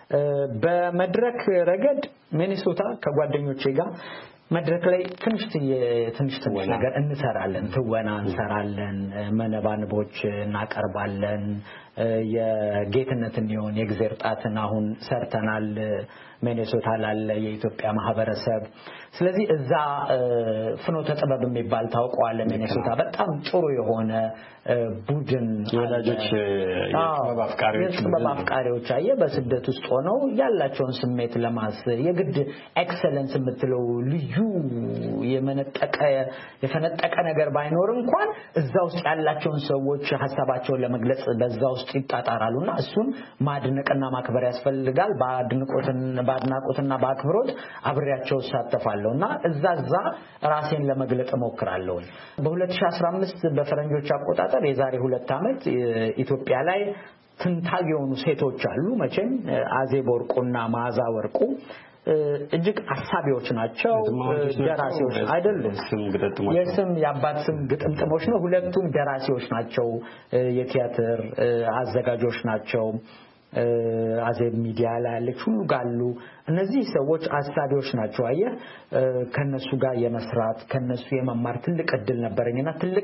በመድረክ ረገድ ሚኒሶታ ከጓደኞቼ ጋር መድረክ ላይ ትንሽ ትንሽ ትንሽ ነገር እንሰራለን ትወና እንሰራለን መነባንቦች እናቀርባለን የጌትነትን ይሁን የግዜር ጣትን አሁን ሰርተናል ሚኒሶታ ላለ የኢትዮጵያ ማህበረሰብ ስለዚህ እዛ ፍኖተ ጥበብ የሚባል ታውቀዋል ሚኒሶታ በጣም ጥሩ የሆነ ቡድን ወላጆች የጥበብ አፍቃሪዎች የጥበብ አፍቃሪዎች አየ በስደት ውስጥ ሆነው ያላቸውን ስሜት ለማስ የግድ ኤክሰለንስ የምትለው ልዩ የመነጠቀ የፈነጠቀ ነገር ባይኖር እንኳን እዛ ውስጥ ያላቸውን ሰዎች ሐሳባቸውን ለመግለጽ በዛ ውስጥ ይጣጣራሉና እሱን ማድነቅና ማክበር ያስፈልጋል ባድንቆትን ባድናቆትና ባክብሮት አብሬያቸው ሳተፋለሁና እዛ እዛ ራሴን ለመግለጥ ሞክራለሁ በ2015 በፈረንጆች አቆጣጠር የዛሬ ሁለት ዓመት ኢትዮጵያ ላይ ትንታግ የሆኑ ሴቶች አሉ መቼም አዜብ ወርቁና ማዛ ወርቁ እጅግ አሳቢዎች ናቸው ደራሲዎች አይደሉም የስም ያባት ስም ግጥምጥሞች ነው ሁለቱም ደራሲዎች ናቸው የቲያትር አዘጋጆች ናቸው አዜብ ሚዲያ ላይ ያለች ሁሉ ጋሉ እነዚህ ሰዎች አሳቢዎች ናቸው አየህ ከነሱ ጋር የመስራት ከነሱ የመማር ትልቅ እድል ነበርኝና ትልቅ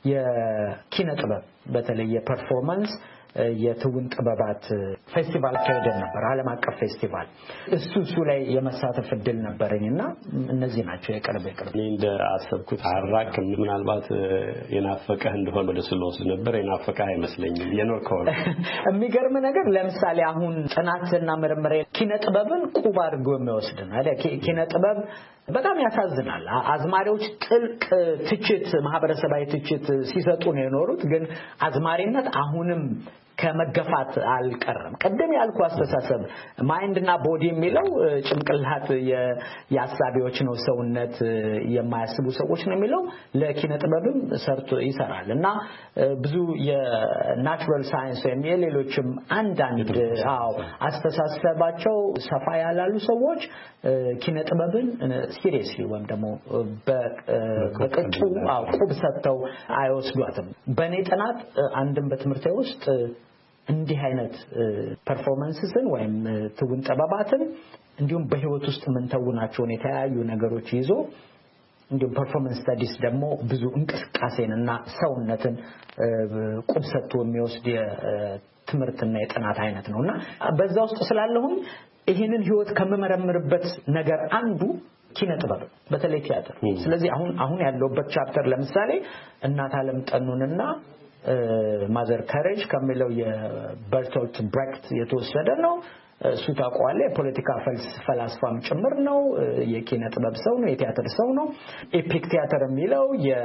የኪነ ጥበብ በተለይ የፐርፎርማንስ የትውን ጥበባት ፌስቲቫል ካሄደ ነበር ዓለም አቀፍ ፌስቲቫል እሱ እሱ ላይ የመሳተፍ እድል ነበርኝና እነዚህ ናቸው የቀርበ የቀርበ እንደ አሰብኩት አራክ ምናልባት የናፈቀህ እንደሆነ ወደ ስሎስ ነበር የናፈቀህ አይመስለኝም የኖርከው የሚገርም ነገር ለምሳሌ አሁን ጥናትና ምርምር ኪነ ጥበብን ቁብ አድርጎ የሚወስድ ነው አይደል ኪነ ጥበብ በጣም ያሳዝናል አዝማሪዎች ጥልቅ ትችት ማህበረሰባዊ ትችት ሲሰጡ ነው የኖሩት ግን አዝማሪነት አሁንም ከመገፋት አልቀረም ቀደም ያልኩ አስተሳሰብ ማይንድና ቦዲ የሚለው ጭንቅላት የያሳቢዎች ነው ሰውነት የማያስቡ ሰዎች ነው የሚለው ለኪነ ጥበብም ሰርቶ ይሰራልና ብዙ የናቹራል ሳይንስ ወይም የሌሎችም አንዳንድ አዎ አስተሳሰባቸው ሰፋ ያላሉ ሰዎች ኪነ ጥበብን ሲሪየስሊ ወይም ደግሞ በቅጡ አዎ ቁብ ሰጥተው አይወስዷትም በኔ ጥናት አንድም በትምህርቴ ውስጥ እንዲህ አይነት ፐርፎርማንስን ወይም ትውን ጥበባትን እንዲሁም በህይወት ውስጥ ምንተውናቸውን የተያዩ ነገሮች ይዞ እንዲሁም ፐርፎርማንስ ስታዲስ ደግሞ ብዙ እንቅስቃሴንና ሰውነትን ቁብ ሰጥቶ የሚወስድ የትምህርትና የጥናት አይነት ነውና በዛ ውስጥ ስላለሁም ይሄንን ህይወት ከመመረምርበት ነገር አንዱ ኪነ ጥበብ በተለይ ቲያትር ስለዚህ አሁን አሁን ያለውበት ቻፕተር ለምሳሌ እናት ዓለም ጠኑንና ማዘር ካሬጅ ከሚለው የበርቶልት ብሬክት የተወሰደ ነው እሱ ታቋለ የፖለቲካ ፈላስፋም ጭምር ነው የኪነ ጥበብ ሰው ነው የቲያትር ሰው ነው ኤፒክ ቲያትር የሚለው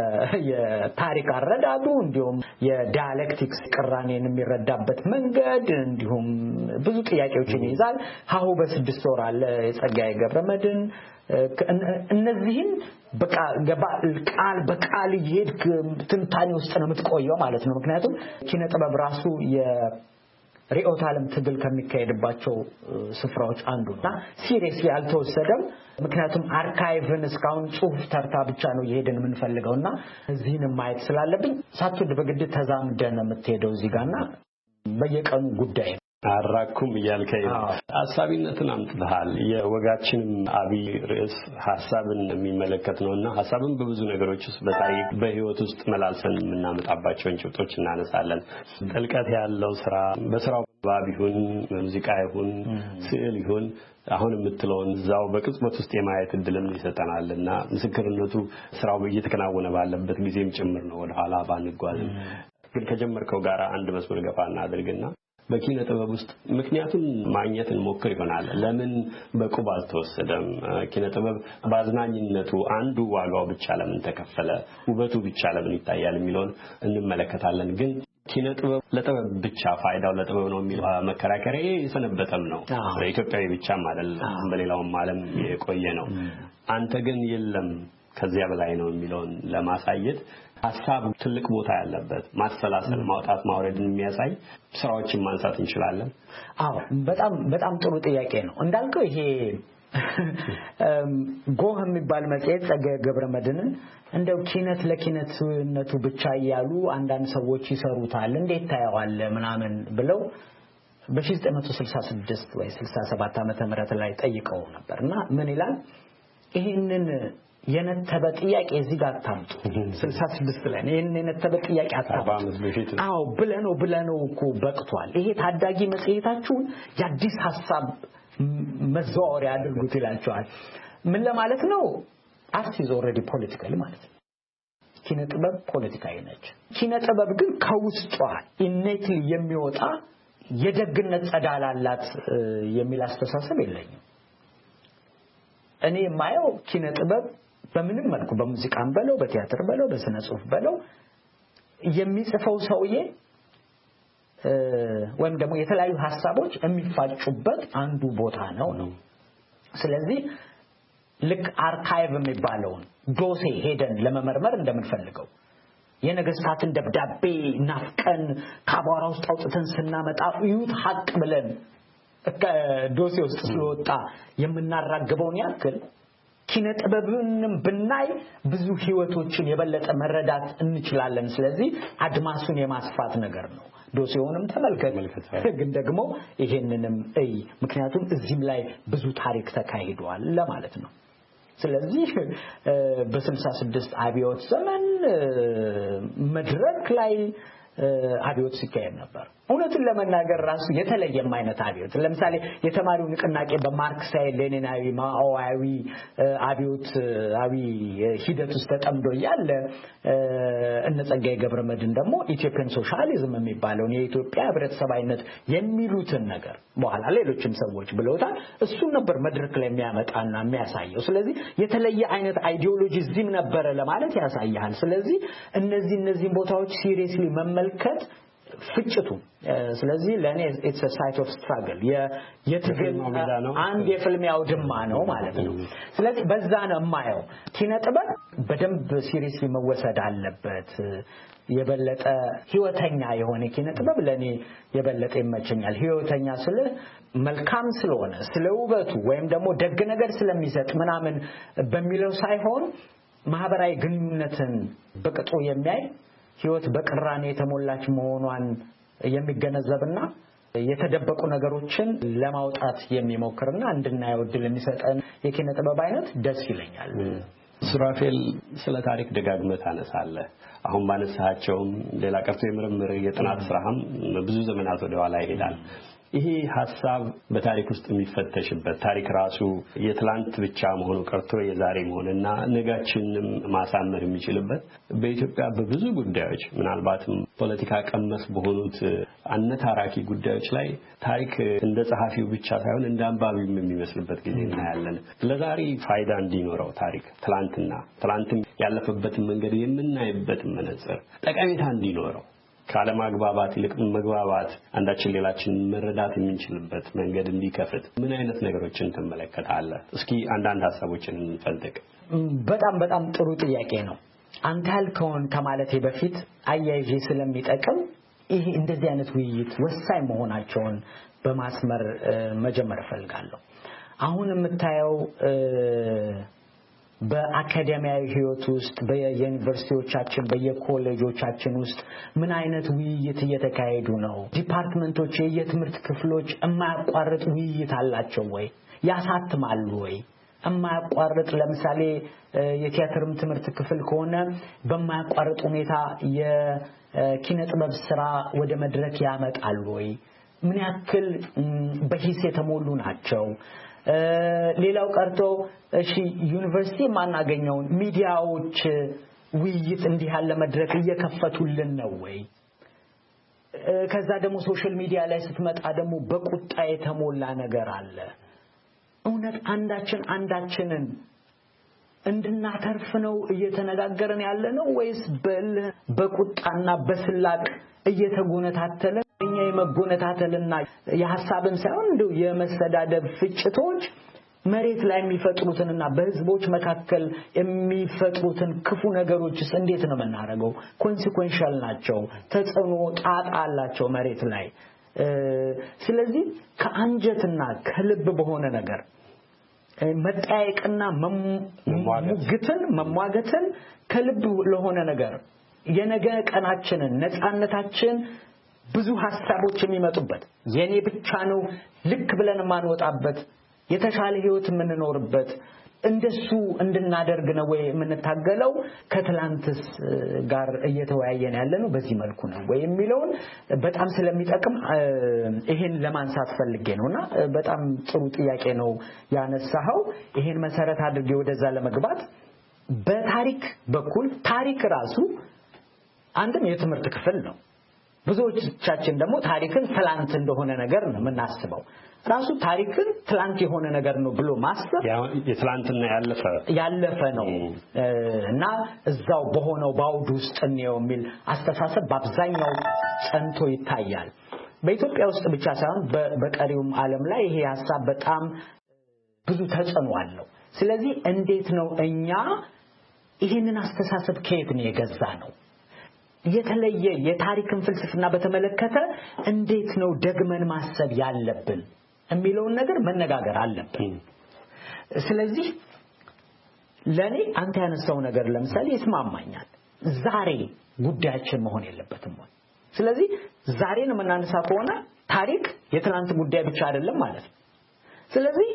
የታሪክ አረዳዱ እንዲሁም የዳያሌክቲክስ ቅራኔን የሚረዳበት መንገድ እንዲሁም ብዙ ጥያቄዎችን ይዛል ሀሁ በስድስት ወር አለ የጸጋዬ ገብረመድን እነዚህን በቃ ቃል በቃል ይሄድ ትንታኔ ውስጥ ነው የምትቆየው ማለት ነው ምክንያቱም ኪነ ጥበብ ራሱ የሪኦት ዓለም ትግል ከሚካሄድባቸው ስፍራዎች አንዱ ነውና ሲሪየስሊ አልተወሰደም ምክንያቱም አርካይቭን እስካሁን ጽሁፍ ተርታ ብቻ ነው ይሄድን የምንፈልገውና እዚህን ማየት ስላለብኝ ሳትወድ በግድ ተዛምደን የምትሄደው እዚህ ጋርና በየቀኑ ጉዳይ አራኩም ይያልከኝ አሳቢነትን አምጥተሃል የወጋችንም አብይ ርዕስ ሐሳብን የሚመለከት ነውና ሐሳብን በብዙ ነገሮች ውስጥ በታሪክ በህይወት ውስጥ መላልሰን እናመጣባቸውን ጭብጦች እናነሳለን ጥልቀት ያለው ስራ በስራው ባብ ይሁን ሙዚቃ ይሁን ስዕል ይሁን አሁን የምትለውን ዛው በቅጽበት ውስጥ የማየት እድልን ይሰጠናልና ምስክርነቱ ስራው እየተከናወነ ባለበት ጊዜም ጭምር ነው ወደ ኋላ ባንጓዝም ግን ከጀመርከው ጋር አንድ መስመር ገፋ እናድርግና በኪነ ጥበብ ውስጥ ምክንያቱም ማግኘትን ሞክር ይሆናል ለምን በቁብ አልተወሰደም ኪነ ጥበብ ባዝናኝነቱ አንዱ ዋጋው ብቻ ለምን ተከፈለ ውበቱ ብቻ ለምን ይታያል የሚለውን እንመለከታለን ግን ኪነ ጥበብ ለጥበብ ብቻ ፋይዳው ለጥበብ ነው የሚለው መከራከሪያ የሰነበተም ነው በኢትዮጵያዊ ብቻም አይደለም በሌላውም ዓለም የቆየ ነው አንተ ግን የለም ከዚያ በላይ ነው የሚለውን ለማሳየት ሐሳብ ትልቅ ቦታ ያለበት ማስተላሰል ማውጣት ማውረድን የሚያሳይ ስራዎችን ማንሳት እንችላለን አዎ በጣም በጣም ጥሩ ጥያቄ ነው እንዳልከው ይሄ ጎህ የሚባል መጽሔት ጸጋዬ ገብረመድህንን እንደው ኪነት ለኪነትነቱ ብቻ ያያሉ አንዳንድ ሰዎች ይሰሩታል እንዴት ታያዋለ ምናምን ብለው በ1966 ወይ ስልሳ ሰባት ዓመተ ምህረት ላይ ጠይቀው ነበርና ምን ይላል ይሄንን የነተበ ጥያቄ እዚህ ጋር ታምጡ ስልሳ ስድስት ላይ ይሄን የነተበ ጥያቄ አታምጡ አዎ ብለነው ብለነው እኮ በቅቷል ይሄ ታዳጊ መጽሔታችሁን የአዲስ ሐሳብ መዘዋወሪያ አድርጉት ይላቸዋል ምን ለማለት ነው አርት ኢዝ ኦልሬዲ ፖለቲካል ማለት ነው ኪነ ጥበብ ፖለቲካዊ ነች ኪነ ጥበብ ግን ከውስጧ ኢኔትሊ የሚወጣ የደግነት ጸዳል አላት የሚል አስተሳሰብ የለኝም እኔ የማየው ኪነ ጥበብ በምንም መልኩ በሙዚቃም በለው በቲያትር በለው በስነ ጽሁፍ በለው የሚጽፈው ሰውዬ ወይም ደግሞ የተለያዩ ሐሳቦች የሚፋጩበት አንዱ ቦታ ነው ነው ስለዚህ ልክ አርካይቭ የሚባለውን ዶሴ ሄደን ለመመርመር እንደምንፈልገው የነገስታትን ደብዳቤ ናፍቀን ከአቧራ ውስጥ አውጥተን ስናመጣ ይሁት ሐቅ ብለን ዶሴ ውስጥ ስለወጣ የምናራግበውን ያክል ኪነ ጥበብንም ብናይ ብዙ ህይወቶችን የበለጠ መረዳት እንችላለን ስለዚህ አድማሱን የማስፋት ነገር ነው ዶሴውንም ተመልከት ግን ደግሞ ይሄንንም እይ ምክንያቱም እዚህም ላይ ብዙ ታሪክ ተካሂዷል ለማለት ነው ስለዚህ በስልሳ ስድስት አብዮት ዘመን መድረክ ላይ አብዮት ሲካሄድ ነበር እውነቱን ለመናገር ራሱ የተለየ አይነት አብዮት ለምሳሌ የተማሪው ንቅናቄ በማርክሳዊ ሌኒናዊ ማኦዋዊ አብዮት አዊ ሂደት ውስጥ ተጠምዶ ያለ እነ ጸጋዬ ገብረመድህን ደግሞ ኢትዮጵያን ሶሻሊዝም የሚባለው የኢትዮጵያ ህብረተሰባዊነት የሚሉትን ነገር በኋላ ሌሎችም ሰዎች ብለውታል እሱ ነበር መድረክ ላይ የሚያመጣና የሚያሳየው ስለዚህ የተለየ አይነት አይዲዮሎጂ ዝም ነበር ለማለት ያሳያል ስለዚህ እነዚህ እነዚህ ቦታዎች ሲሪየስሊ መመልከት ፍጭቱ ስለዚህ ለኔ it's a site of struggle የትግል አንድ የፍልሚያው ድማ ነው ማለት ነው ስለዚህ በዛ ነው የማየው ኪነ ጥበብ በደንብ ሲሪየስሊ መወሰድ አለበት የበለጠ ህይወተኛ የሆነ ኪነ ጥበብ ለኔ የበለጠ ይመቸኛል ህይወተኛ ስለ መልካም ስለሆነ ስለ ውበቱ ወይም ደግሞ ደግ ነገር ስለሚሰጥ ምናምን በሚለው ሳይሆን ማህበራዊ ግንኙነትን በቅጡ የሚያይ ህይወት በቅራኔ የተሞላች መሆኗን የሚገነዘብና የተደበቁ ነገሮችን ለማውጣት የሚሞክርና እንድናየው እድል የሚሰጠን የኪነ ጥበብ አይነት ደስ ይለኛል ሱራፌል ስለ ታሪክ ደጋግመህ ታነሳለህ አሁን ባነሳቸውም ሌላ ቀርቶ የምርምር የጥናት ስራህም ብዙ ዘመናት ወደ ኋላ ይሄዳል ይሄ ሐሳብ በታሪክ ውስጥ የሚፈተሽበት ታሪክ ራሱ የትላንት ብቻ መሆኑ ቀርቶ የዛሬ መሆንና ነጋችንን ማሳመር የሚችልበት በኢትዮጵያ በብዙ ጉዳዮች ምናልባትም ፖለቲካ ቀመስ በሆኑት አነታራኪ ጉዳዮች ላይ ታሪክ እንደ ጸሐፊው ብቻ ሳይሆን እንደ አንባቢውም የሚመስልበት ጊዜ እናያለን። ለዛሬ ፋይዳ እንዲኖረው ታሪክ ትላንትና ትላንትም ያለፈበትን መንገድ የምናይበት መነጽር ጠቀሜታ እንዲኖረው ካለማግባባት ይልቅ መግባባት አንዳችን ሌላችን መረዳት የምንችልበት መንገድ እንዲከፍት ምን አይነት ነገሮችን ተመለከታለህ? እስኪ አንዳንድ ሐሳቦችን እንፈልግ። በጣም በጣም ጥሩ ጥያቄ ነው። አንተ ያልከውን ከማለቴ በፊት አያይዤ ስለሚጠቅም ይሄ እንደዚህ አይነት ውይይት ወሳኝ መሆናቸውን በማስመር መጀመር እፈልጋለሁ። አሁን የምታየው በአካዳሚያዊ ህይወት ውስጥ በዩኒቨርሲቲዎቻችን በየኮሌጆቻችን ውስጥ ምን አይነት ውይይት እየተካሄዱ ነው? ዲፓርትመንቶች የትምህርት ክፍሎች የማያቋርጥ ውይይት አላቸው ወይ? ያሳትማሉ ወይ? የማያቋርጥ ለምሳሌ የቲያትርም ትምህርት ክፍል ከሆነ በማያቋርጥ ሁኔታ የኪነ ጥበብ ስራ ወደ መድረክ ያመጣሉ ወይ? ምን ያክል በሂስ የተሞሉ ናቸው? ሌላው ቀርቶ እሺ ዩኒቨርሲቲ ማናገኘው ሚዲያዎች ውይይት እንዲህ ያለ መድረክ እየከፈቱልን ነው ወይ? ከዛ ደግሞ ሶሻል ሚዲያ ላይ ስትመጣ ደግሞ በቁጣ የተሞላ ነገር አለ። እውነት አንዳችን አንዳችንን እንድናተርፍ ነው እየተነጋገረን ያለ ነው ወይስ በቁጣና በስላቅ እየተጎነታተለ እኛ የመጎነታተልና የሐሳብን ሳይሆን እንደው የመሰዳደብ ፍጭቶች መሬት ላይ የሚፈጥሩትንና በህዝቦች መካከል የሚፈጥሩትን ክፉ ነገሮችስ እንዴት ነው የምናደርገው? ኮንሲኩዌንሻል ናቸው፣ ተጽዕኖ ጣጣ አላቸው መሬት ላይ። ስለዚህ ከአንጀትና ከልብ በሆነ ነገር መጣየቅና ሙግትን መሟገትን ከልብ ለሆነ ነገር የነገ ቀናችንን ነፃነታችን ብዙ ሐሳቦች የሚመጡበት የኔ ብቻ ነው ልክ ብለን ማንወጣበት የተሻለ ህይወት የምንኖርበት እንደሱ እንድናደርግ ነው ወይ የምንታገለው? ከትላንትስ ጋር እየተወያየን ያለነው በዚህ መልኩ ነው ወይ የሚለውን በጣም ስለሚጠቅም ይሄን ለማንሳት ፈልጌ ነውና በጣም ጥሩ ጥያቄ ነው ያነሳኸው። ይሄን መሰረት አድርጌ ወደዛ ለመግባት በታሪክ በኩል ታሪክ ራሱ አንድም የትምህርት ክፍል ነው። ብዙዎቻችን ደግሞ ታሪክን ትላንት እንደሆነ ነገር ነው የምናስበው። ራሱ ታሪክን ትላንት የሆነ ነገር ነው ብሎ ማሰብ የትላንትና ያለፈ ያለፈ ነው እና እዛው በሆነው ባውድ ውስጥ ነው የሚል አስተሳሰብ በአብዛኛው ጸንቶ ይታያል። በኢትዮጵያ ውስጥ ብቻ ሳይሆን በቀሪውም ዓለም ላይ ይሄ ሐሳብ በጣም ብዙ ተጽዕኖ አለው። ስለዚህ እንዴት ነው እኛ ይሄንን አስተሳሰብ ከየት ነው የገዛ ነው? የተለየ የታሪክን ፍልስፍና በተመለከተ እንዴት ነው ደግመን ማሰብ ያለብን የሚለውን ነገር መነጋገር አለብን። ስለዚህ ለኔ አንተ ያነሳው ነገር ለምሳሌ ይስማማኛል። ዛሬ ጉዳያችን መሆን የለበትም ወይ? ስለዚህ ዛሬን የምናነሳ ከሆነ ታሪክ የትናንት ጉዳይ ብቻ አይደለም ማለት ነው። ስለዚህ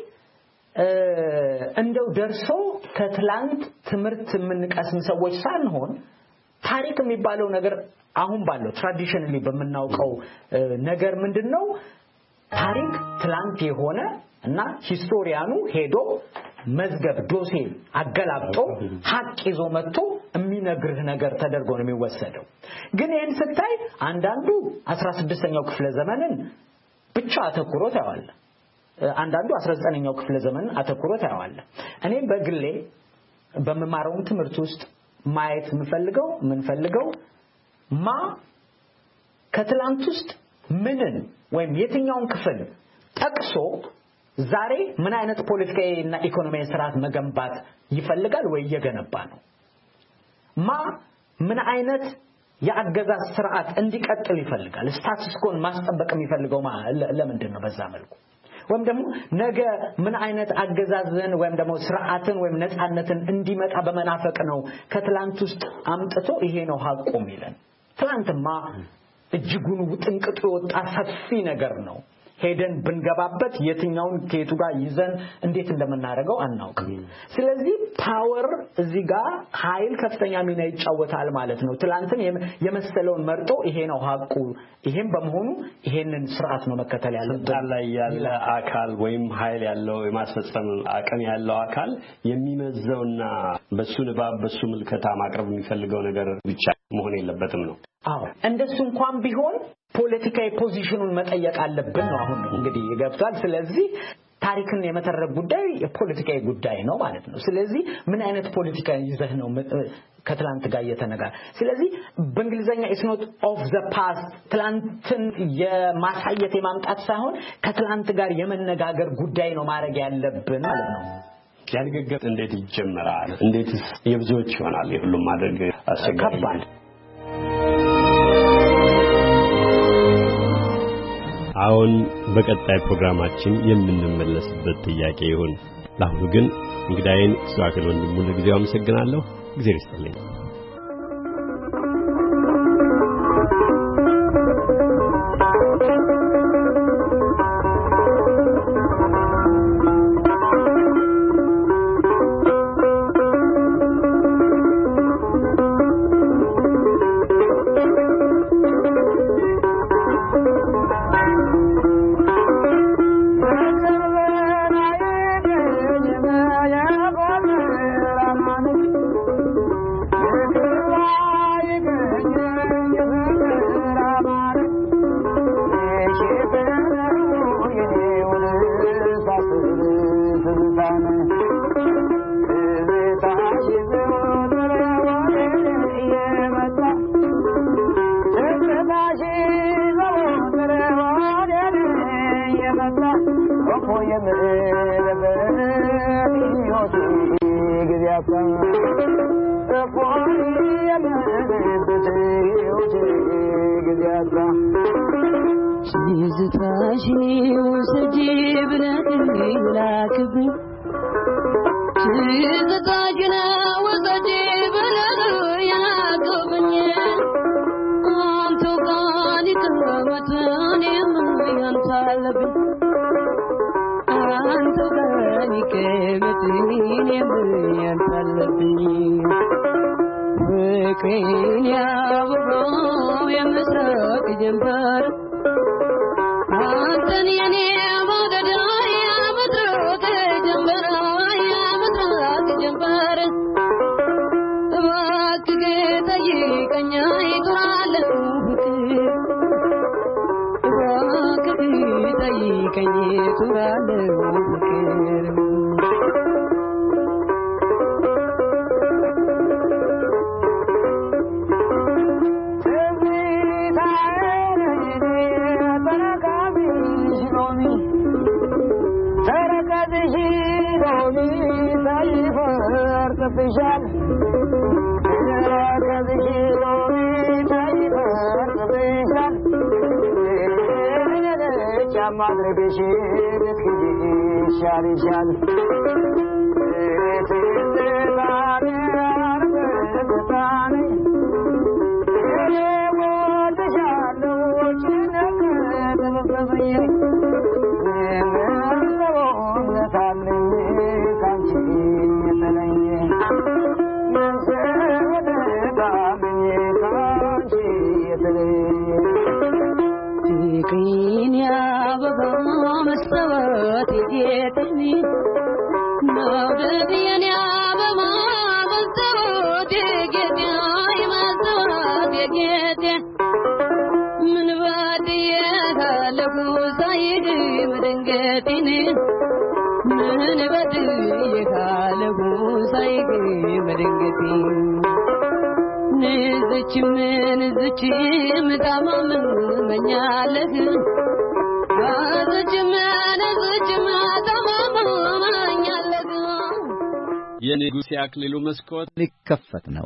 እንደው ደርሶ ከትላንት ትምህርት የምንቀስም ሰዎች ሳንሆን ታሪክ የሚባለው ነገር አሁን ባለው ትራዲሽናሊ በመናውቀው ነገር ምንድነው ታሪክ ትላንት የሆነ እና ሂስቶሪያኑ ሄዶ መዝገብ ዶሴ አገላብጦ ሀቅ ይዞ መጥቶ የሚነግርህ ነገር ተደርጎ ነው የሚወሰደው። ግን ይሄን ስታይ አንዳንዱ አስራ ስድስተኛው ክፍለ ዘመንን ብቻ አተኩሮ ታያዋል፣ አንዳንዱ አስራ ዘጠነኛው ክፍለ ዘመንን አተኩሮ ታያዋል። እኔ በግሌ በመማረው ትምህርት ውስጥ ማየት የምፈልገው ምን ፈልገው ማ ከትላንት ውስጥ ምንን ወይም የትኛውን ክፍል ጠቅሶ ዛሬ ምን አይነት ፖለቲካዊና ኢኮኖሚያዊ ስርዓት መገንባት ይፈልጋል ወይ እየገነባ ነው? ማ ምን አይነት የአገዛዝ ስርዓት እንዲቀጥል ይፈልጋል? ስታተስ ኮን ማስጠበቅ የሚፈልገው ማ ለምንድን ነው? በዛ መልኩ ወይም ደግሞ ነገ ምን አይነት አገዛዝን ወይም ደግሞ ስርዓትን ወይም ነፃነትን እንዲመጣ በመናፈቅ ነው ከትላንት ውስጥ አምጥቶ ይሄ ነው ሀቁ የሚለን? ትላንትማ እጅጉን ውጥንቅጡ የወጣ ሰፊ ነገር ነው። ሄደን ብንገባበት የትኛውን ከየቱ ጋር ይዘን እንዴት እንደምናደርገው አናውቅም ስለዚህ ፓወር እዚህ ጋር ኃይል ከፍተኛ ሚና ይጫወታል ማለት ነው ትላንትን የመሰለውን መርጦ ይሄ ነው ሀቁ ይሄም በመሆኑ ይሄንን ስርዓት ነው መከተል ያለበት ላይ ያለ አካል ወይም ኃይል ያለው የማስፈጸም አቅም ያለው አካል የሚመዘውና በሱ ንባብ በሱ ምልከታ ማቅረብ የሚፈልገው ነገር ብቻ መሆን የለበትም ነው አዎ እንደሱ እንኳን ቢሆን ፖለቲካዊ ፖዚሽኑን መጠየቅ አለብን ነው አሁን እንግዲህ ይገብታል ስለዚህ ታሪክን የመተረክ ጉዳይ የፖለቲካዊ ጉዳይ ነው ማለት ነው ስለዚህ ምን አይነት ፖለቲካ ይዘህ ነው ከትላንት ጋር እየተነጋገረ ስለዚህ በእንግሊዘኛ is not of the past ትላንትን የማሳየት የማምጣት ሳይሆን ከትላንት ጋር የመነጋገር ጉዳይ ነው ማድረግ ያለብን ማለት ነው ያንገገት እንዴት ይጀምራል እንዴት የብዙዎች ይሆናል የሁሉም ማድረግ አስቸጋሪ አሁን በቀጣይ ፕሮግራማችን የምንመለስበት ጥያቄ ይሁን ለአሁኑ ግን እንግዳዬን ስዋክል ወንድሙ ለጊዜው አመሰግናለሁ እግዚአብሔር ይስጥልኝ የንጉሥ ያክሊሉ መስኮት ሊከፈት ነው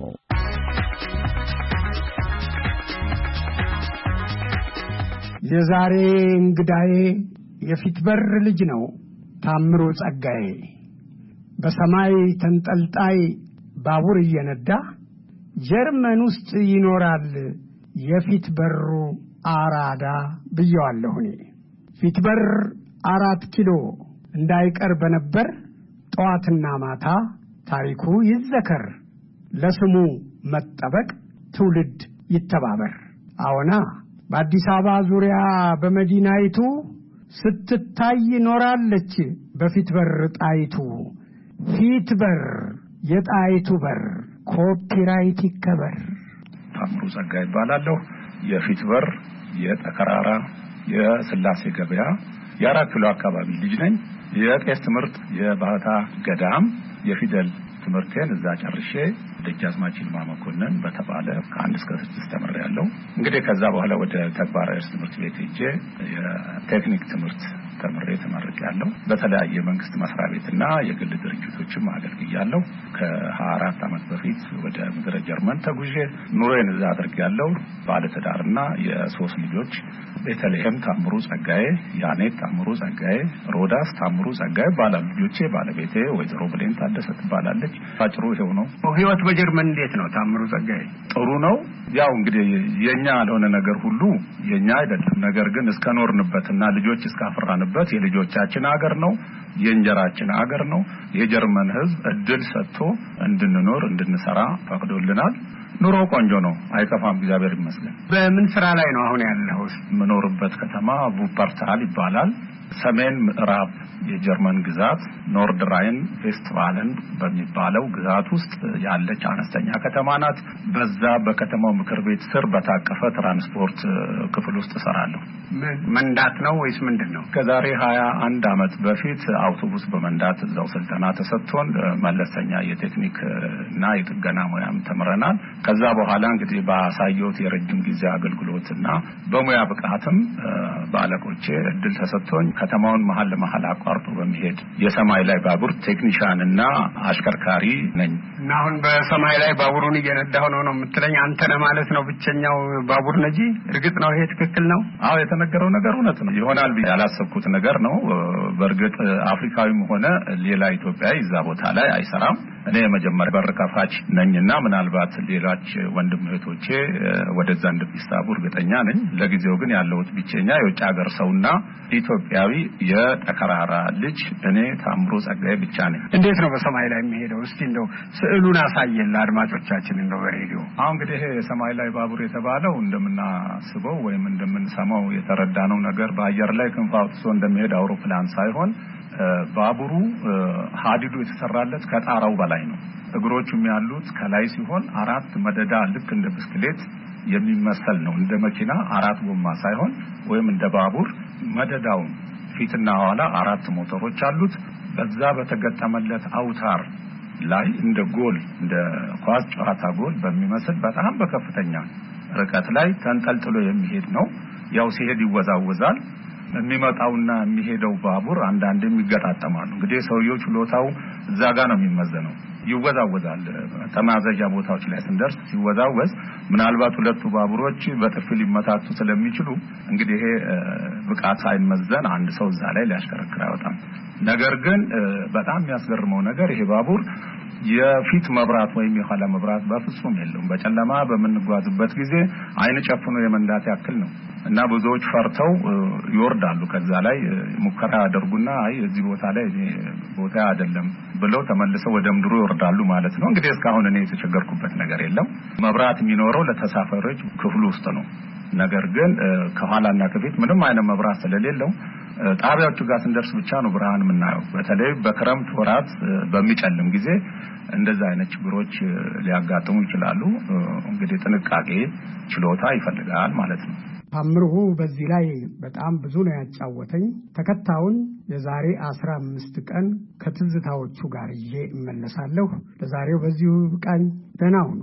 የዛሬ እንግዳዬ የፊት በር ልጅ ነው ታምሩ ጸጋዬ በሰማይ ተንጠልጣይ ባቡር እየነዳ ጀርመን ውስጥ ይኖራል የፊት በሩ አራዳ ብየዋለሁ እኔ ፊትበር አራት ኪሎ እንዳይቀር በነበር ጠዋትና ማታ ታሪኩ ይዘከር ለስሙ መጠበቅ ትውልድ ይተባበር። አዎና በአዲስ አበባ ዙሪያ በመዲናይቱ ስትታይ ኖራለች በፊትበር ጣይቱ። ፊትበር የጣይቱ በር ኮፒራይት ይከበር። ታምሩ ጸጋይ ይባላለሁ። የፊትበር የጠከራራ የስላሴ ገበያ የአራት ኪሎ አካባቢ ልጅ ነኝ። የቄስ ትምህርት የባህታ ገዳም የፊደል ትምህርቴን እዛ ጨርሼ ደጃዝማች ይልማ መኮንን በተባለ ከአንድ እስከ ስድስት ተምሬያለሁ። እንግዲህ ከዛ በኋላ ወደ ተግባራዊ ትምህርት ቤት ሄጄ የቴክኒክ ትምህርት ተምሬ ተመርቄያለሁ። በተለያየ መንግስት መስሪያ ቤትና የግል ድርጅቶችም አገልግያለሁ። ከሀያ አራት ዓመት በፊት ወደ ምድረ ጀርመን ተጉዤ ኑሮዬን እዛ አድርጌያለሁ። ባለትዳርና የሶስት ልጆች ቤተልሔም ታምሩ ጸጋዬ፣ ያኔት ታምሩ ጸጋዬ፣ ሮዳስ ታምሩ ጸጋዬ ባላሉ ልጆቼ ባለቤቴ ወይዘሮ ብሌን ታደሰ ትባላለች። አጭሩ ይሄው ነው። ህይወት በጀርመን እንዴት ነው ታምሩ ጸጋዬ? ጥሩ ነው። ያው እንግዲህ የኛ ያልሆነ ነገር ሁሉ የኛ አይደለም። ነገር ግን እስከኖርንበትና ልጆች እስካፈራንበት የልጆቻችን ሀገር ነው፣ የእንጀራችን ሀገር ነው። የጀርመን ህዝብ እድል ሰጥቶ እንድንኖር እንድንሰራ ፈቅዶልናል። ኑሮ ቆንጆ ነው፣ አይከፋም፣ እግዚአብሔር ይመስገን። በምን ስራ ላይ ነው አሁን ያለው? የምኖርበት ከተማ ቡፐርታል ይባላል። ሰሜን ምዕራብ የጀርመን ግዛት ኖርድ ራይን ቬስትፋለን በሚባለው ግዛት ውስጥ ያለች አነስተኛ ከተማ ናት። በዛ በከተማው ምክር ቤት ስር በታቀፈ ትራንስፖርት ክፍል ውስጥ እሰራለሁ። መንዳት ነው ወይስ ምንድነው? ከዛሬ ሀያ አንድ ዓመት በፊት አውቶቡስ በመንዳት እዛው ስልጠና ተሰጥቶን መለስተኛ የቴክኒክ እና የጥገና ሙያም ተምረናል። ከዛ በኋላ እንግዲህ ባሳየሁት የረጅም ጊዜ አገልግሎትና በሙያ ብቃትም ባለቆቼ እድል ተሰጥቶኝ ከተማውን መሀል ለመሀል አቋርጦ በመሄድ የሰማይ ላይ ባቡር ቴክኒሻን እና አሽከርካሪ ነኝ። እና አሁን በሰማይ ላይ ባቡሩን እየነዳሁ ነው ነው የምትለኝ አንተ ነህ ማለት ነው? ብቸኛው ባቡር ነጂ? እርግጥ ነው ይሄ ትክክል ነው? አዎ የተነገረው ነገር እውነት ነው። ይሆናል ያላሰብኩት ነገር ነው። በእርግጥ አፍሪካዊም ሆነ ሌላ ኢትዮጵያዊ እዛ ቦታ ላይ አይሰራም። እኔ የመጀመሪያ በር ከፋች ነኝና ምናልባት ሌሎች ወንድም እህቶቼ ወደዛ እንደሚሳቡ እርግጠኛ ነኝ። ለጊዜው ግን ያለውት ብቸኛ የውጭ ሀገር ሰውና ኢትዮጵያዊ የጠከራራ ልጅ እኔ ታምሩ ጸጋዬ ብቻ ነኝ። እንዴት ነው በሰማይ ላይ የሚሄደው? እስቲ እንደው ስዕሉን አሳየን ለአድማጮቻችን እንደው በሬዲዮ። አሁን እንግዲህ ይሄ ሰማይ ላይ ባቡር የተባለው እንደምናስበው ወይም እንደምንሰማው የተረዳነው ነገር በአየር ላይ ክንፍ አውጥቶ እንደሚሄድ አውሮፕላን ሳይሆን ባቡሩ ሀዲዱ የተሰራለት ከጣራው በላይ ነው። እግሮቹም ያሉት ከላይ ሲሆን አራት መደዳ ልክ እንደ ብስክሌት የሚመሰል ነው። እንደ መኪና አራት ጎማ ሳይሆን ወይም እንደ ባቡር መደዳው ፊትና ኋላ አራት ሞተሮች አሉት። በዛ በተገጠመለት አውታር ላይ እንደ ጎል እንደ ኳስ ጨዋታ ጎል በሚመስል በጣም በከፍተኛ ርቀት ላይ ተንጠልጥሎ የሚሄድ ነው። ያው ሲሄድ ይወዛወዛል። የሚመጣውና የሚሄደው ባቡር አንዳንዴም ይገጣጠማሉ። እንግዲህ ሰውየው ችሎታው እዛ ጋር ነው የሚመዘነው። ይወዛወዛል። ተማዘጃ ቦታዎች ላይ ስንደርስ ሲወዛወዝ ምናልባት ሁለቱ ባቡሮች በጥፊ ሊመታቱ ስለሚችሉ እንግዲህ ይሄ ብቃት ሳይመዘን አንድ ሰው እዛ ላይ ሊያሽከረክር አይወጣም። ነገር ግን በጣም የሚያስገርመው ነገር ይሄ ባቡር የፊት መብራት ወይም የኋላ መብራት በፍጹም የለውም። በጨለማ በመንጓዝበት ጊዜ አይን ጨፍኖ የመንዳት ያክል ነው እና ብዙዎች ፈርተው ይወርዳሉ። ከዛ ላይ ሙከራ ያደርጉና አይ እዚህ ቦታ ላይ ቦታ አይደለም ብለው ተመልሰው ወደ ምድሩ ይወርዳሉ ማለት ነው። እንግዲህ እስካሁን እኔ የተቸገርኩበት ነገር የለም። መብራት የሚኖረው ለተሳፋሪዎች ክፍሉ ውስጥ ነው። ነገር ግን ከኋላና ከፊት ምንም አይነት መብራት ስለሌለው ጣቢያዎቹ ጋር ስንደርስ ብቻ ነው ብርሃን የምናየው። በተለይ በክረምት ወራት በሚጨልም ጊዜ እንደዛ አይነት ችግሮች ሊያጋጥሙ ይችላሉ። እንግዲህ ጥንቃቄ ችሎታ ይፈልጋል ማለት ነው። ታምሩ በዚህ ላይ በጣም ብዙ ነው ያጫወተኝ። ተከታዩን የዛሬ አስራ አምስት ቀን ከትዝታዎቹ ጋር ይዤ እመለሳለሁ። ለዛሬው በዚሁ ቃኝ ደህና ሁኑ።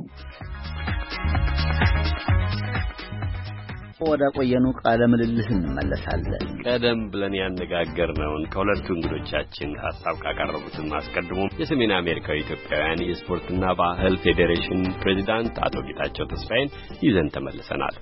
ወደ ቆየኑ ቃለ ምልልስ እንመለሳለን። ቀደም ብለን ያነጋገርነውን ከሁለቱ እንግዶቻችን ሐሳብ ካቀረቡትን አስቀድሞ የሰሜን አሜሪካዊ ኢትዮጵያውያን የስፖርትና ባህል ፌዴሬሽን ፕሬዝዳንት አቶ ጌታቸው ተስፋዬን ይዘን ተመልሰናል።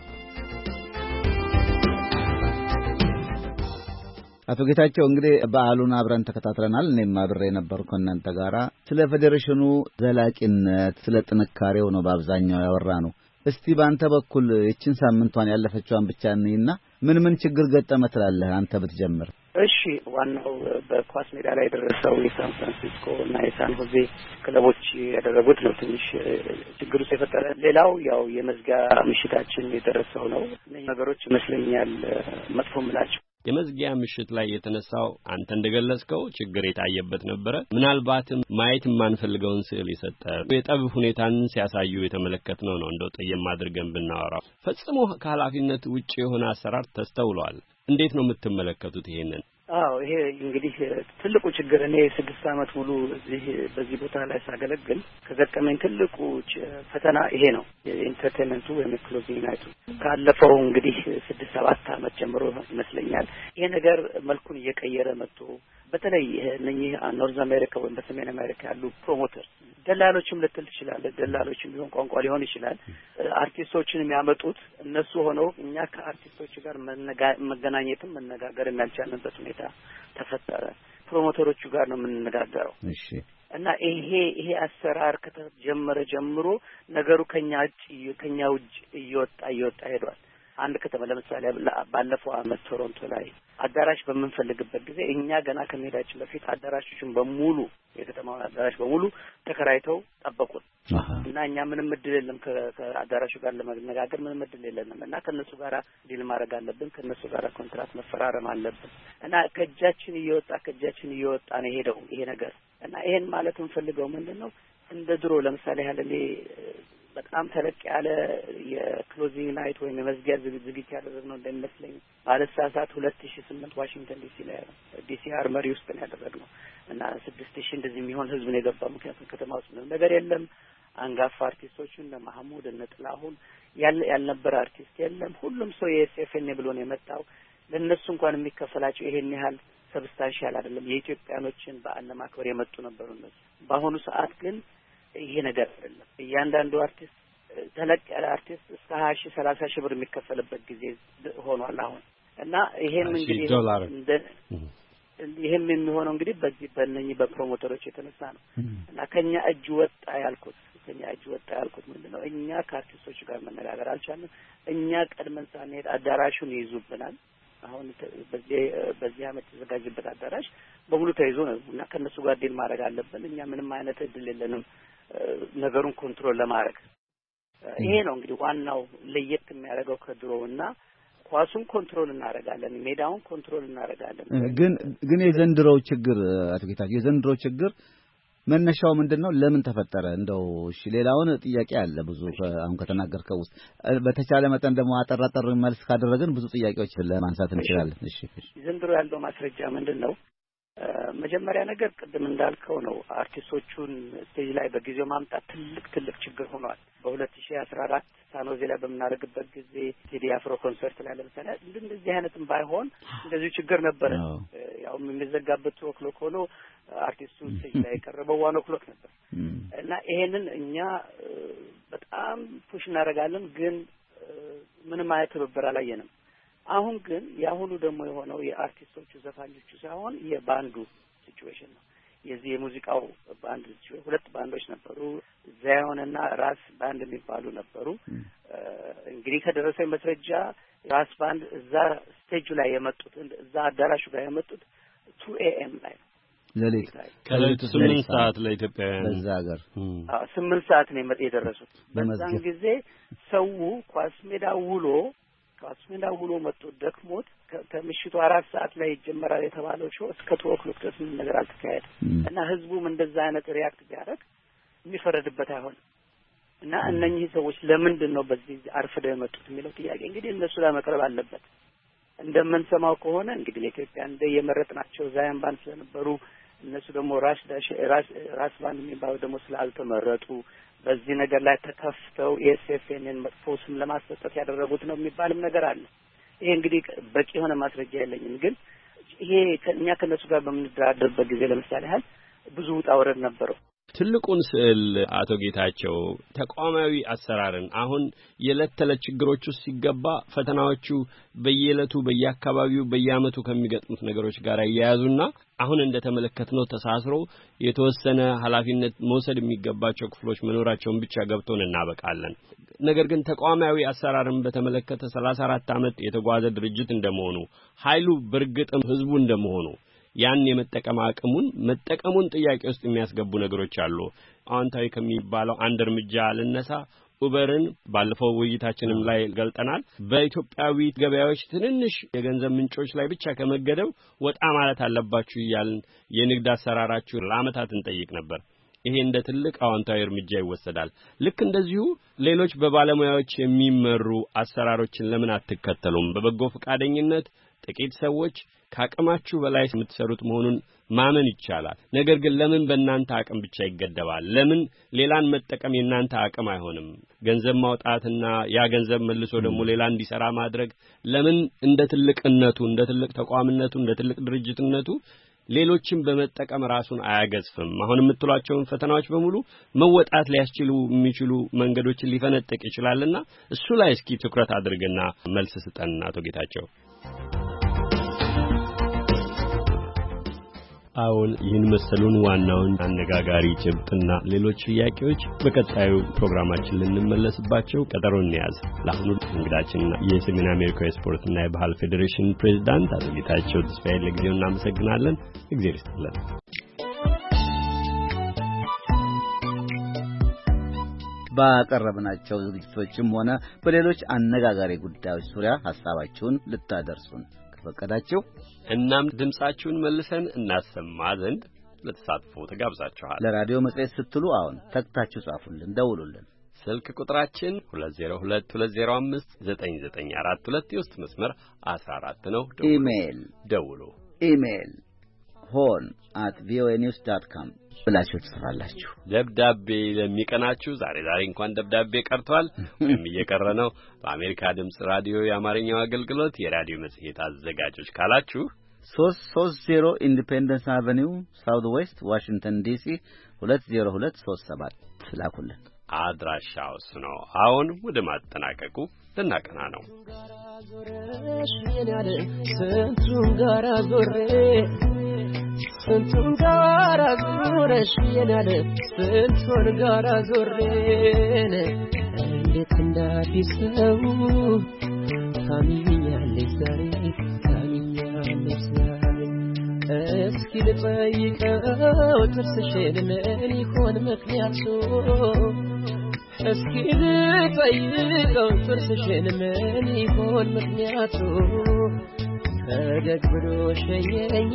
አቶ ጌታቸው እንግዲህ በዓሉን አብረን ተከታትለናል። እኔም አብሬ ነበርኩ እናንተ ጋራ። ስለ ፌዴሬሽኑ ዘላቂነት ስለ ጥንካሬው ነው በአብዛኛው ያወራነው። እስቲ ባንተ በኩል እቺን ሳምንቷን ያለፈችዋን ብቻ ነኝና ምን ምን ችግር ገጠመ ትላለህ አንተ ብትጀምር? እሺ ዋናው በኳስ ሜዳ ላይ የደረሰው የሳን ፍራንሲስኮ እና የሳን ሆዜ ክለቦች ያደረጉት ነው ትንሽ ችግሩ የፈጠረ። ሌላው ያው የመዝጊያ ምሽታችን የደረሰው ነው። እነዚህ ነገሮች ይመስለኛል መጥፎ ምላጭ የመዝጊያ ምሽት ላይ የተነሳው አንተ እንደገለጽከው ችግር የታየበት ነበር። ምናልባትም ማየት የማንፈልገውን ስዕል የሰጠ የጠብ ሁኔታን ሲያሳዩ የተመለከትነው ነው። እንደው ጠየም አድርገን ብናወራው ፈጽሞ ከኃላፊነት ውጪ የሆነ አሰራር ተስተውሏል። እንዴት ነው የምትመለከቱት ይሄንን? አዎ ይሄ እንግዲህ ትልቁ ችግር እኔ ስድስት ዓመት ሙሉ እዚህ በዚህ ቦታ ላይ ሳገለግል ከገጠመኝ ትልቁ ፈተና ይሄ ነው። የኢንተርቴይንመንቱ ወይም ክሎዚንግ ናይቱ ካለፈው እንግዲህ ስድስት ሰባት ዓመት ጀምሮ ይመስለኛል ይሄ ነገር መልኩን እየቀየረ መጥቶ በተለይ እነኚህ ኖርዝ አሜሪካ ወይም በሰሜን አሜሪካ ያሉ ፕሮሞተርስ ደላሎችም ልትል ትችላለህ። ደላሎችም ቢሆን ቋንቋ ሊሆን ይችላል። አርቲስቶችን የሚያመጡት እነሱ ሆነው እኛ ከአርቲስቶች ጋር መገናኘትም መነጋገርም ያልቻልንበት ሁኔታ ተፈጠረ። ፕሮሞተሮቹ ጋር ነው የምንነጋገረው። እሺ እና ይሄ ይሄ አሰራር ከተጀመረ ጀምሮ ነገሩ ከኛ እጅ ከኛ ውጭ እየወጣ እየወጣ ሄዷል። አንድ ከተማ ለምሳሌ ባለፈው አመት ቶሮንቶ ላይ አዳራሽ በምንፈልግበት ጊዜ እኛ ገና ከመሄዳችን በፊት አዳራሾችን በሙሉ የከተማው አዳራሽ በሙሉ ተከራይተው ጠበቁን እና እኛ ምንም እድል የለም ከአዳራሹ ጋር ለመነጋገር ምንም እድል የለንም እና ከነሱ ጋር ዲል ማድረግ አለብን፣ ከነሱ ጋር ኮንትራት መፈራረም አለብን እና ከእጃችን እየወጣ ከእጃችን እየወጣ ነው ሄደው ይሄ ነገር እና ይሄን ማለት እንፈልገው ምንድነው እንደ ድሮ ለምሳሌ ያለ እኔ በጣም ተለቅ ያለ የክሎዚንግ ናይት ወይም የመዝጊያ ዝግጅት ያደረግነው እንደሚመስለኝ ባለሳሳት ሁለት ሺህ ስምንት ዋሽንግተን ዲሲ ላይ ዲሲ አርመሪ ውስጥ ነው ያደረግነው እና ስድስት ሺህ እንደዚህ የሚሆን ህዝብ ነው የገባው። ምክንያቱም ከተማ ውስጥ ምንም ነገር የለም። አንጋፋ አርቲስቶች እነ ማህሙድ እነ ጥላሁን ያለ ያልነበረ አርቲስት የለም። ሁሉም ሰው የኤስኤፍኤን ብሎ ነው የመጣው። ለነሱ እንኳን የሚከፈላቸው ይሄን ያህል ሰብስታንሻል አይደለም። የኢትዮጵያኖችን በዓል ለማክበር የመጡ ነበሩ እነሱ። በአሁኑ ሰዓት ግን ይሄ ነገር አይደለም። እያንዳንዱ አርቲስት ተለቅ ያለ አርቲስት እስከ ሀያ ሺህ ሰላሳ ሺህ ብር የሚከፈልበት ጊዜ ሆኗል አሁን እና ይሄም እንግዲህ እንደ ይሄም የሚሆነው እንግዲህ በዚህ በእነኚህ በፕሮሞተሮች የተነሳ ነው እና ከኛ እጅ ወጣ ያልኩት ከኛ እጅ ወጣ ያልኩት ምንድነው እኛ ከአርቲስቶች ጋር መነጋገር አልቻልንም። እኛ ቀድመን ሳንሄድ አዳራሹን ይይዙብናል። አሁን በዚህ በዚህ አመት የተዘጋጀበት አዳራሽ በሙሉ ተይዞ ነው እና ከነሱ ጋር ዲል ማድረግ አለብን። እኛ ምንም አይነት እድል የለንም ነገሩን ኮንትሮል ለማድረግ። ይሄ ነው እንግዲህ ዋናው ለየት የሚያደርገው ከድሮውና ኳሱን ኮንትሮል እናደርጋለን፣ ሜዳውን ኮንትሮል እናደርጋለን። ግን ግን የዘንድሮው ችግር አቶ ጌታቸው የዘንድሮው ችግር መነሻው ምንድነው? ለምን ተፈጠረ? እንደው እሺ ሌላውን ጥያቄ አለ ብዙ አሁን ከተናገርከው ውስጥ በተቻለ መጠን ደግሞ አጠራጠር መልስ ካደረግን ብዙ ጥያቄዎች ለማንሳት እንችላለን። እሺ እሺ ዘንድሮ ያለው ማስረጃ ምንድነው? መጀመሪያ ነገር ቅድም እንዳልከው ነው። አርቲስቶቹን ስቴጅ ላይ በጊዜው ማምጣት ትልቅ ትልቅ ችግር ሆኗል። በሁለት ሺህ አስራ አራት ሳኖዜ ላይ በምናደርግበት ጊዜ ቴዲ አፍሮ ኮንሰርት ላይ ለምሳሌ እንደዚህ አይነትም ባይሆን እንደዚህ ችግር ነበረ። ያው የሚዘጋበት ኦክሎክ ሆኖ አርቲስቱ ስቴጅ ላይ የቀረበው ዋን ኦክሎክ ነበር እና ይሄንን እኛ በጣም ፑሽ እናደርጋለን፣ ግን ምንም አይነት ትብብር አላየንም። አሁን ግን የአሁኑ ደግሞ የሆነው የአርቲስቶቹ ዘፋኞቹ ሳይሆን የባንዱ ሲቹዌሽን ነው። የዚህ የሙዚቃው ባንድ ሲቹዌሽን ሁለት ባንዶች ነበሩ፣ ዛዮንና ራስ ባንድ የሚባሉ ነበሩ። እንግዲህ ከደረሰኝ መስረጃ ራስ ባንድ እዛ ስቴጁ ላይ የመጡት እዛ አዳራሹ ጋር የመጡት ቱ ኤኤም ላይ ነው ለሊት ከሌሊቱ ስምንት ሰዓት ለኢትዮጵያውያን በዛ ሀገር አዎ ስምንት ሰዓት ነው የደረሱት። በዛን ጊዜ ሰው ኳስ ሜዳ ውሎ ኳስ ሜዳ ውሎ መጥቶ ደክሞት ከምሽቱ አራት ሰዓት ላይ ይጀመራል የተባለው ሾው እስከ ቱ ኦክሎክ ድረስ ምንም ነገር አልተካሄደም እና ህዝቡም እንደዛ አይነት ሪያክት ቢያደርግ የሚፈረድበት አይሆንም እና እነኚህ ሰዎች ለምንድን ነው በዚህ አርፍደው የመጡት የሚለው ጥያቄ እንግዲህ እነሱ ላይ መቅረብ አለበት። እንደምንሰማው ከሆነ እንግዲህ ለኢትዮጵያ እንደ የመረጥናቸው ዛያን ባንድ ስለነበሩ እነሱ ደግሞ ራስ ዳሽ ራስ ራስ ባንድ የሚባለው ደግሞ ስላልተመረጡ በዚህ ነገር ላይ ተከፍተው ኤስኤፍኤንን መጥፎ ስም ለማስጠጣት ያደረጉት ነው የሚባልም ነገር አለ። ይሄ እንግዲህ በቂ የሆነ ማስረጃ የለኝም፣ ግን ይሄ እኛ ከነሱ ጋር በምንደራደርበት ጊዜ ለምሳሌ ያህል ብዙ ውጣ ወረድ ነበረው። ትልቁን ስዕል አቶ ጌታቸው ተቋማዊ አሰራርን አሁን የዕለት ተዕለት ችግሮች ውስጥ ሲገባ ፈተናዎቹ በየዕለቱ በየአካባቢው በየዓመቱ ከሚገጥሙት ነገሮች ጋር ያያዙና አሁን እንደተመለከትነው ተሳስሮ የተወሰነ ኃላፊነት መውሰድ የሚገባቸው ክፍሎች መኖራቸውን ብቻ ገብቶን እናበቃለን። ነገር ግን ተቋማዊ አሰራርን በተመለከተ ሰላሳ አራት ዓመት የተጓዘ ድርጅት እንደመሆኑ ኃይሉ በርግጥም ህዝቡ እንደመሆኑ ያን የመጠቀም አቅሙን መጠቀሙን ጥያቄ ውስጥ የሚያስገቡ ነገሮች አሉ። አዎንታዊ ከሚባለው አንድ እርምጃ ልነሳ። ኡበርን ባለፈው ውይይታችንም ላይ ገልጠናል። በኢትዮጵያዊ ገበያዎች ትንንሽ የገንዘብ ምንጮች ላይ ብቻ ከመገደብ ወጣ ማለት አለባችሁ እያልን የንግድ አሰራራችሁ ለዓመታት እንጠይቅ ነበር። ይሄ እንደ ትልቅ አዎንታዊ እርምጃ ይወሰዳል። ልክ እንደዚሁ ሌሎች በባለሙያዎች የሚመሩ አሰራሮችን ለምን አትከተሉም? በበጎ ፈቃደኝነት ጥቂት ሰዎች ካቀማችሁ በላይ የምትሰሩት መሆኑን ማመን ይቻላል። ነገር ግን ለምን በእናንተ አቅም ብቻ ይገደባል? ለምን ሌላን መጠቀም የእናንተ አቅም አይሆንም? ገንዘብ ማውጣትና ያ ገንዘብ መልሶ ደግሞ ሌላ እንዲሰራ ማድረግ ለምን እንደ ትልቅነቱ እንደ ትልቅ ተቋምነቱ እንደ ትልቅ ድርጅትነቱ ሌሎችን በመጠቀም ራሱን አያገዝፍም? አሁን የምትሏቸውን ፈተናዎች በሙሉ መወጣት ሊያስችሉ የሚችሉ መንገዶችን ሊፈነጥቅ ይችላልና እሱ ላይ እስኪ ትኩረት አድርግና መልስ ስጠን አቶ ጌታቸው። አሁን ይህን መሰሉን ዋናውን አነጋጋሪ ጭብጥና ሌሎች ጥያቄዎች በቀጣዩ ፕሮግራማችን ልንመለስባቸው ቀጠሮ እንያዝ። ለአሁኑ እንግዳችንና የሰሜን አሜሪካ የስፖርትና የባህል ፌዴሬሽን ፕሬዝዳንት አቶ ጌታቸው ተስፋዬ ለጊዜው እናመሰግናለን። እግዚአብሔር ይስጥልን። ባቀረብናቸው ዝግጅቶችም ሆነ በሌሎች አነጋጋሪ ጉዳዮች ዙሪያ ሐሳባችሁን ልታደርሱን ከፈቀዳችሁ እናም ድምጻችሁን መልሰን እናሰማ ዘንድ ለተሳትፎ ተጋብዛችኋል። ለራዲዮ መጽሔት ስትሉ አሁን ተክታችሁ ጻፉልን፣ ደውሉልን። ስልክ ቁጥራችን ሁለት ዜሮ ሁለት ሁለት ዜሮ አምስት ዘጠኝ ዘጠኝ አራት ሁለት የውስጥ መስመር አስራ አራት ነው። ኢሜይል ደውሉ። ኢሜይል ሆን አት ቪኦኤ ኒውስ ዶት ኮም ብላችሁ ትጽፋላችሁ። ደብዳቤ ለሚቀናችሁ ዛሬ ዛሬ እንኳን ደብዳቤ ቀርቷል ወይም እየቀረ ነው። በአሜሪካ ድምጽ ራዲዮ የአማርኛው አገልግሎት የራዲዮ መጽሔት አዘጋጆች ካላችሁ ሶስት ሶስት ዜሮ ኢንዲፔንደንስ አቨኒው ሳውዝ ዌስት ዋሽንግተን ዲሲ ሁለት ዜሮ ሁለት ሶስት ሰባት ላኩልን። አድራሻው እሱ ነው። አሁን ወደ ማጠናቀቁ ልናቀና ነው። ስንቱን ጋራ ዞሬ ስንቱን ጋራ ዞረሽ የናለ ስንቱን ጋራ ዞሬን እንዴት እንዳዲስ ሰው ታሚኛለሽ ዛሬ ታሚኛለሽ ዛሬ እስኪ ልጠይቀው ጥርስሽን ምን ይሆን ምክንያቱ እስኪ ልጠይቀው ጥርስሽን ምን ይሆን ምክንያቱ ፈገግ ብሎ ሸኘኝ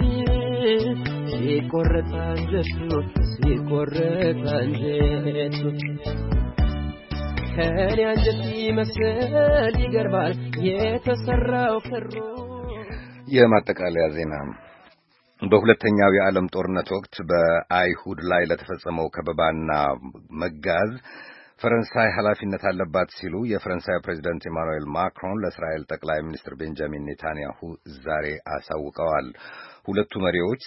ሲቆረጥ አንጀቱ ሲቆረጥ አንጀቱ ከኔ አንጀት ይመስል ይገርማል የተሰራው ክሩ። የማጠቃለያ ዜና በሁለተኛው የዓለም ጦርነት ወቅት በአይሁድ ላይ ለተፈጸመው ከበባና መጋዝ ፈረንሳይ ኃላፊነት አለባት ሲሉ የፈረንሳይ ፕሬዝዳንት ኢማኑኤል ማክሮን ለእስራኤል ጠቅላይ ሚኒስትር ቤንጃሚን ኔታንያሁ ዛሬ አሳውቀዋል። ሁለቱ መሪዎች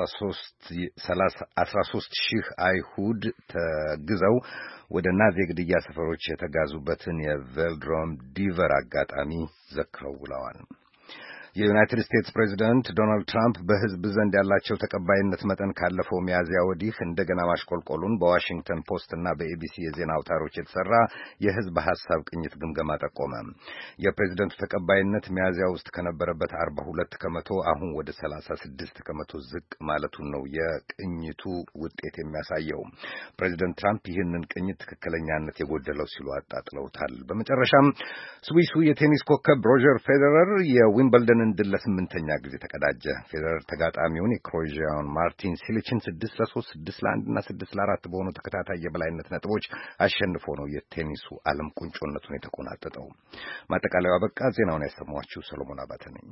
አስራ ሦስት ሺህ አይሁድ ተግዘው ወደ ናዚ ግድያ ሰፈሮች የተጋዙበትን የቬልድሮም ዲቨር አጋጣሚ ዘክረው ውለዋል። የዩናይትድ ስቴትስ ፕሬዚደንት ዶናልድ ትራምፕ በሕዝብ ዘንድ ያላቸው ተቀባይነት መጠን ካለፈው ሚያዝያ ወዲህ እንደገና ማሽቆልቆሉን በዋሽንግተን ፖስት እና በኤቢሲ የዜና አውታሮች የተሰራ የሕዝብ ሐሳብ ቅኝት ግምገማ ጠቆመ። የፕሬዚደንቱ ተቀባይነት ሚያዝያ ውስጥ ከነበረበት አርባ ሁለት ከመቶ አሁን ወደ ሰላሳ ስድስት ከመቶ ዝቅ ማለቱን ነው የቅኝቱ ውጤት የሚያሳየው። ፕሬዚደንት ትራምፕ ይህንን ቅኝት ትክክለኛነት የጎደለው ሲሉ አጣጥለውታል። በመጨረሻም ስዊሱ የቴኒስ ኮከብ ሮጀር ፌዴረር የዊምበልደን ድል ለስምንተኛ ጊዜ ተቀዳጀ። ፌዴረር ተጋጣሚውን የክሮኤዥያውን ማርቲን ሲሊችን ስድስት ለሶስት ስድስት ለአንድ እና ስድስት ለአራት በሆኑ ተከታታይ የበላይነት ነጥቦች አሸንፎ ነው የቴኒሱ ዓለም ቁንጮነቱን የተቆናጠጠው። ማጠቃለያው አበቃ። ዜናውን ያሰማኋችሁ ሰሎሞን አባተ ነኝ።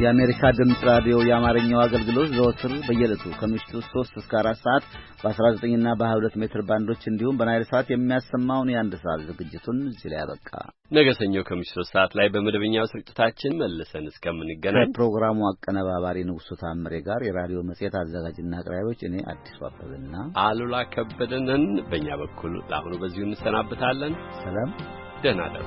የአሜሪካ ድምፅ ራዲዮ የአማርኛው አገልግሎት ዘወትር በየዕለቱ ከምሽቱ ሶስት እስከ አራት ሰዓት በ19 እና በ22 ሜትር ባንዶች እንዲሁም በናይል ሰዓት የሚያሰማውን የአንድ ሰዓት ዝግጅቱን እዚህ ላይ ያበቃ። ነገ ሰኞ ከምሽቱ ሶስት ሰዓት ላይ በመደበኛው ስርጭታችን መልሰን እስከምንገናኝ ከፕሮግራሙ አቀነባባሪ ንጉሱ ታምሬ ጋር የራዲዮ መጽሔት አዘጋጅና አቅራቢዎች እኔ አዲሱ አበበና አሉላ ከበደንን በእኛ በኩል ለአሁኑ በዚሁ እንሰናብታለን። ሰላም፣ ደህና ደሩ።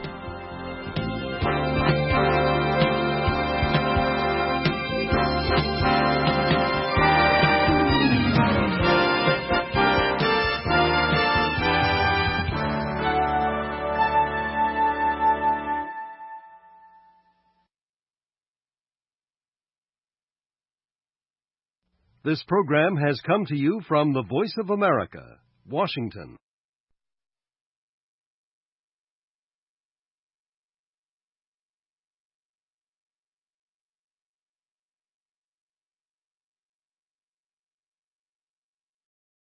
This program has come to you from the Voice of America, Washington.